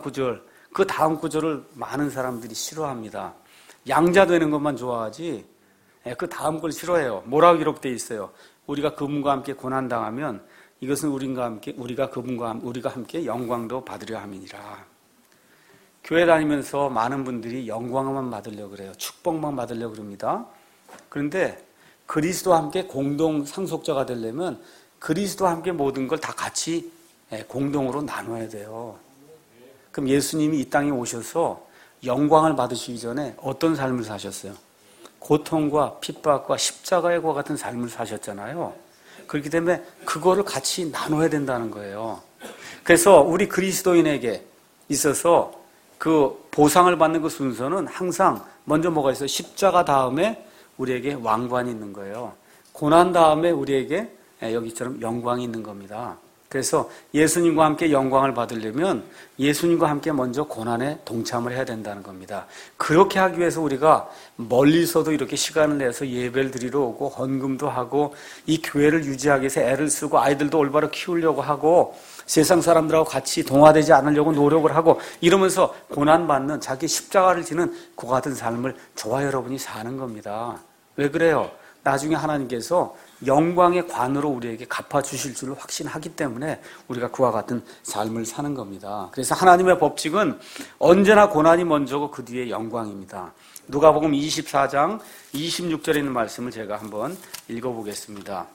구절을 많은 사람들이 싫어합니다. 양자 되는 것만 좋아하지 그 다음 걸 싫어해요. 뭐라고 기록되어 있어요? 우리가 그분과 함께 고난당하면 이것은 우리가 함께 영광도 받으려 함이니라. 교회 다니면서 많은 분들이 영광만 받으려고 그래요. 축복만 받으려고 그럽니다. 그런데 그리스도와 함께 공동 상속자가 되려면 그리스도와 함께 모든 걸 다 같이 공동으로 나눠야 돼요. 그럼 예수님이 이 땅에 오셔서 영광을 받으시기 전에 어떤 삶을 사셨어요? 고통과 핍박과 십자가의 과 같은 삶을 사셨잖아요. 그렇기 때문에 그거를 같이 나눠야 된다는 거예요. 그래서 우리 그리스도인에게 있어서 그 보상을 받는 그 순서는 항상 먼저 뭐가 있어요? 십자가 다음에 우리에게 왕관이 있는 거예요. 고난 다음에 우리에게 여기처럼 영광이 있는 겁니다. 그래서 예수님과 함께 영광을 받으려면 예수님과 함께 먼저 고난에 동참을 해야 된다는 겁니다. 그렇게 하기 위해서 우리가 멀리서도 이렇게 시간을 내서 예배를 드리러 오고 헌금도 하고 이 교회를 유지하기 위해서 애를 쓰고 아이들도 올바로 키우려고 하고 세상 사람들하고 같이 동화되지 않으려고 노력을 하고 이러면서 고난받는 자기 십자가를 지는 그와 같은 삶을 저와 여러분이 사는 겁니다. 왜 그래요? 나중에 하나님께서 영광의 관으로 우리에게 갚아주실 줄을 확신하기 때문에 우리가 그와 같은 삶을 사는 겁니다. 그래서 하나님의 법칙은 언제나 고난이 먼저고 그 뒤에 영광입니다. 누가복음 24장 26절에 있는 말씀을 제가 한번 읽어보겠습니다.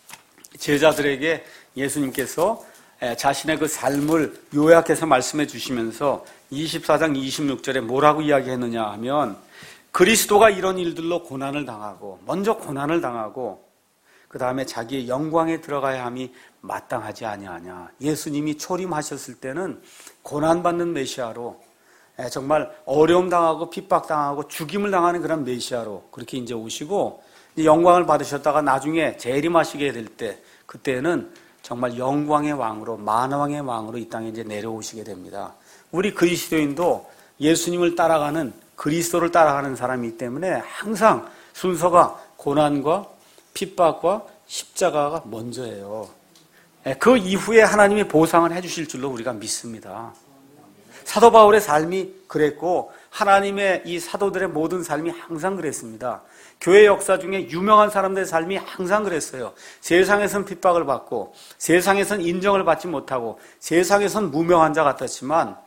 제자들에게 예수님께서 자신의 그 삶을 요약해서 말씀해 주시면서 24장 26절에 뭐라고 이야기했느냐 하면 그리스도가 이런 일들로 고난을 당하고 먼저 고난을 당하고 그 다음에 자기의 영광에 들어가야 함이 마땅하지 아니하냐. 예수님이 초림하셨을 때는 고난받는 메시아로 정말 어려움 당하고 핍박당하고 죽임을 당하는 그런 메시아로 그렇게 이제 오시고 영광을 받으셨다가 나중에 재림하시게 될 때 그때는 정말 영광의 왕으로 만왕의 왕으로 이 땅에 이제 내려오시게 됩니다. 우리 그리스도인도 예수님을 따라가는 그리스도를 따라가는 사람이기 때문에 항상 순서가 고난과 핍박과 십자가가 먼저예요. 그 이후에 하나님이 보상을 해주실 줄로 우리가 믿습니다. 사도 바울의 삶이 그랬고 하나님의 이 사도들의 모든 삶이 항상 그랬습니다. 교회 역사 중에 유명한 사람들의 삶이 항상 그랬어요. 세상에선 핍박을 받고 세상에선 인정을 받지 못하고 세상에선 무명한 자 같았지만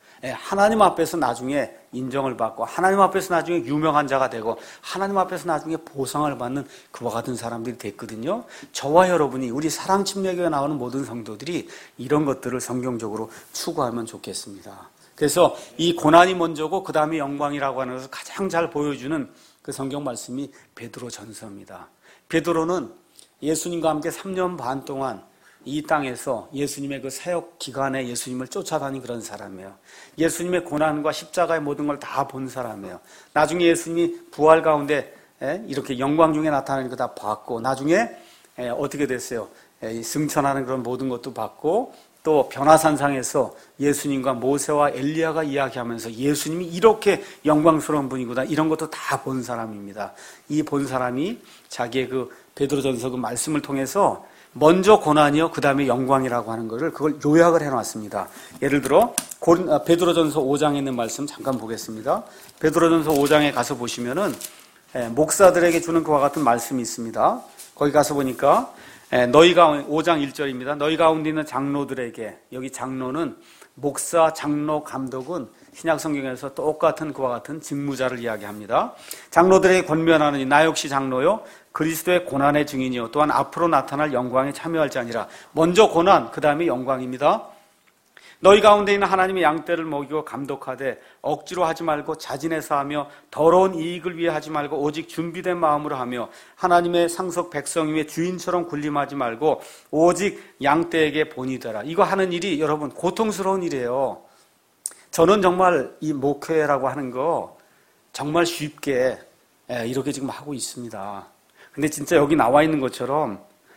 하나님 앞에서 나중에 인정을 받고 하나님 앞에서 나중에 유명한 자가 되고 하나님 앞에서 나중에 보상을 받는 그와 같은 사람들이 됐거든요. 저와 여러분이 우리 사랑침례교회에 나오는 모든 성도들이 이런 것들을 성경적으로 추구하면 좋겠습니다. 그래서 이 고난이 먼저고 그 다음에 영광이라고 하는 것을 가장 잘 보여주는 그 성경 말씀이 베드로전서입니다. 베드로는 예수님과 함께 3년 반 동안 이 땅에서 예수님의 그 사역 기간에 예수님을 쫓아다닌 그런 사람이에요. 예수님의 고난과 십자가의 모든 걸 다 본 사람이에요. 나중에 예수님이 부활 가운데 이렇게 영광 중에 나타나는 거 다 봤고 나중에 어떻게 됐어요? 승천하는 그런 모든 것도 봤고 또 변화산상에서 예수님과 모세와 엘리야가 이야기하면서 예수님이 이렇게 영광스러운 분이구나 이런 것도 다 본 사람입니다. 이 본 사람이 자기의 그 베드로전서 그 말씀을 통해서 먼저 고난이요 그 다음에 영광이라고 하는 것을 그걸 요약을 해놨습니다. 예를 들어 베드로전서 5장에 있는 말씀 잠깐 보겠습니다. 베드로전서 5장에 가서 보시면은 목사들에게 주는 그와 같은 말씀이 있습니다. 거기 가서 보니까 너희가 5장 1절입니다. 너희 가운데 있는 장로들에게 여기 장로는 목사, 장로, 감독은 신약 성경에서 똑같은 그와 같은 직무자를 이야기합니다. 장로들에게 권면하느니 나 역시 장로요 그리스도의 고난의 증인이요 또한 앞으로 나타날 영광에 참여할 자니라. 먼저 고난 그 다음에 영광입니다. 너희 가운데 있는 하나님의 양떼를 먹이고 감독하되 억지로 하지 말고 자진해서 하며 더러운 이익을 위해 하지 말고 오직 준비된 마음으로 하며 하나님의 상속 백성 위에 주인처럼 군림하지 말고 오직 양떼에게 본이 되라. 이거 하는 일이 여러분 고통스러운 일이에요. 저는 정말 이 목회라고 하는 거 정말 쉽게 이렇게 지금 하고 있습니다. 근데 진짜 여기 나와 있는 것처럼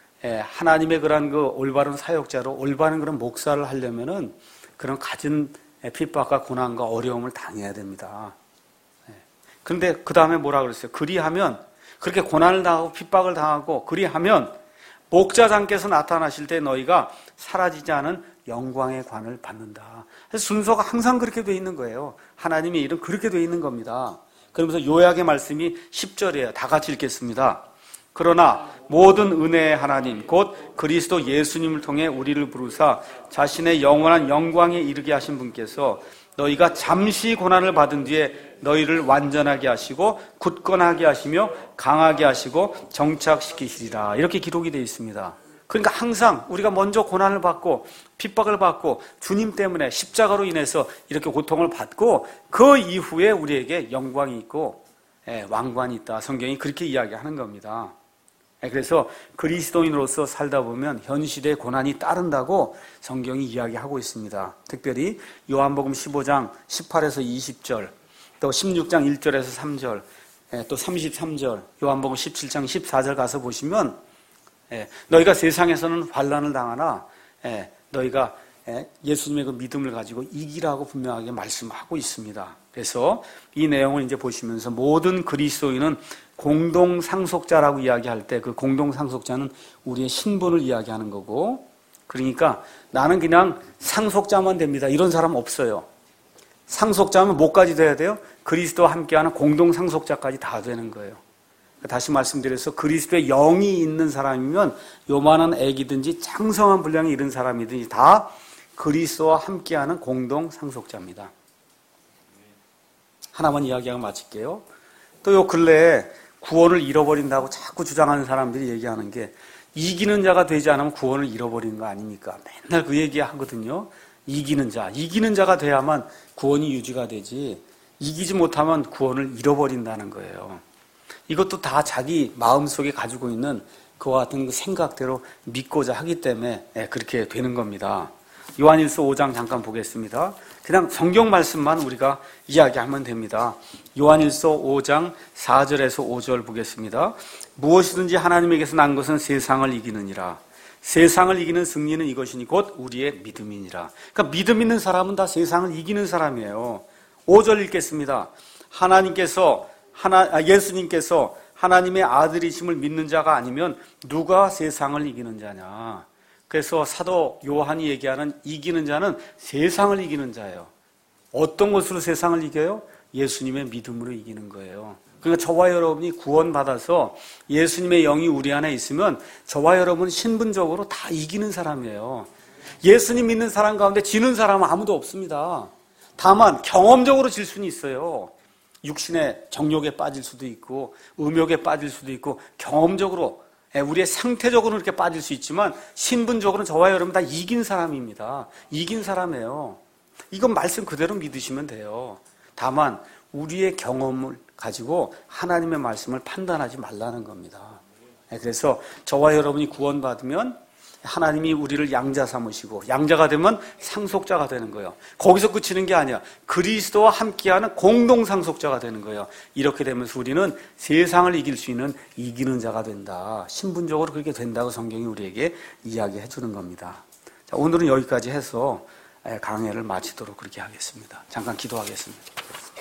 하나님의 그런 그 올바른 사역자로 올바른 그런 목사를 하려면은 그런 갖은 핍박과 고난과 어려움을 당해야 됩니다. 그런데 그 다음에 뭐라 그랬어요? 그리하면 그렇게 고난을 당하고 핍박을 당하고 그리하면 목자장께서 나타나실 때 너희가 사라지지 않은 영광의 관을 받는다. 그래서 순서가 항상 그렇게 돼 있는 거예요. 하나님의 일은 그렇게 돼 있는 겁니다. 그러면서 요약의 말씀이 10절이에요. 다 같이 읽겠습니다. 그러나 모든 은혜의 하나님 곧 그리스도 예수님을 통해 우리를 부르사 자신의 영원한 영광에 이르게 하신 분께서 너희가 잠시 고난을 받은 뒤에 너희를 완전하게 하시고 굳건하게 하시며 강하게 하시고 정착시키시리라. 이렇게 기록이 되어 있습니다. 그러니까 항상 우리가 먼저 고난을 받고 핍박을 받고 주님 때문에 십자가로 인해서 이렇게 고통을 받고 그 이후에 우리에게 영광이 있고 왕관이 있다. 성경이 그렇게 이야기하는 겁니다. 그래서 그리스도인으로서 살다 보면 현실의 고난이 따른다고 성경이 이야기하고 있습니다. 특별히 요한복음 15장 18에서 20절, 또 16장 1절에서 3절, 또 33절, 요한복음 17장 14절 가서 보시면 너희가 세상에서는 환난을 당하나 너희가 예수님의 그 믿음을 가지고 이기라고 분명하게 말씀하고 있습니다. 그래서 이 내용을 이제 보시면서 모든 그리스도인은 공동 상속자라고 이야기할 때 그 공동 상속자는 우리의 신분을 이야기하는 거고, 그러니까 나는 그냥 상속자만 됩니다. 이런 사람 없어요. 상속자면 뭐까지 돼야 돼요? 그리스도와 함께하는 공동 상속자까지 다 되는 거예요. 다시 말씀드려서 그리스도의 영이 있는 사람이면 요만한 애기든지 장성한 분량이 이른 사람이든지 다 그리스도와 함께하는 공동 상속자입니다. 하나만 이야기하고 마칠게요. 또 요 근래에 구원을 잃어버린다고 자꾸 주장하는 사람들이 얘기하는 게 이기는 자가 되지 않으면 구원을 잃어버리는 거 아닙니까? 맨날 그 얘기 하거든요. 이기는 자가 돼야만 구원이 유지가 되지 이기지 못하면 구원을 잃어버린다는 거예요. 이것도 다 자기 마음속에 가지고 있는 그와 같은 그 생각대로 믿고자 하기 때문에 그렇게 되는 겁니다. 요한일서 5장 잠깐 보겠습니다. 그냥 성경 말씀만 우리가 이야기하면 됩니다. 요한일서 5장 4절에서 5절 보겠습니다. 무엇이든지 하나님에게서 난 것은 세상을 이기느니라. 세상을 이기는 승리는 이것이니 곧 우리의 믿음이니라. 그러니까 믿음 있는 사람은 다 세상을 이기는 사람이에요. 5절 읽겠습니다. 예수님께서 하나님의 아들이심을 믿는 자가 아니면 누가 세상을 이기는 자냐. 그래서 사도 요한이 얘기하는 이기는 자는 세상을 이기는 자예요. 어떤 것으로 세상을 이겨요? 예수님의 믿음으로 이기는 거예요. 그러니까 저와 여러분이 구원받아서 예수님의 영이 우리 안에 있으면 저와 여러분은 신분적으로 다 이기는 사람이에요. 예수님 믿는 사람 가운데 지는 사람은 아무도 없습니다. 다만 경험적으로 질 수는 있어요. 육신의 정욕에 빠질 수도 있고 음욕에 빠질 수도 있고 경험적으로 우리의 상태적으로는 이렇게 빠질 수 있지만 신분적으로는 저와 여러분 다 이긴 사람입니다. 이긴 사람이에요. 이건 말씀 그대로 믿으시면 돼요. 다만 우리의 경험을 가지고 하나님의 말씀을 판단하지 말라는 겁니다. 그래서 저와 여러분이 구원받으면 하나님이 우리를 양자 삼으시고 양자가 되면 상속자가 되는 거예요. 거기서 그치는 게 아니야. 그리스도와 함께하는 공동 상속자가 되는 거예요. 이렇게 되면서 우리는 세상을 이길 수 있는 이기는 자가 된다. 신분적으로 그렇게 된다고 성경이 우리에게 이야기해 주는 겁니다. 자, 오늘은 여기까지 해서 강해를 마치도록 그렇게 하겠습니다. 잠깐 기도하겠습니다.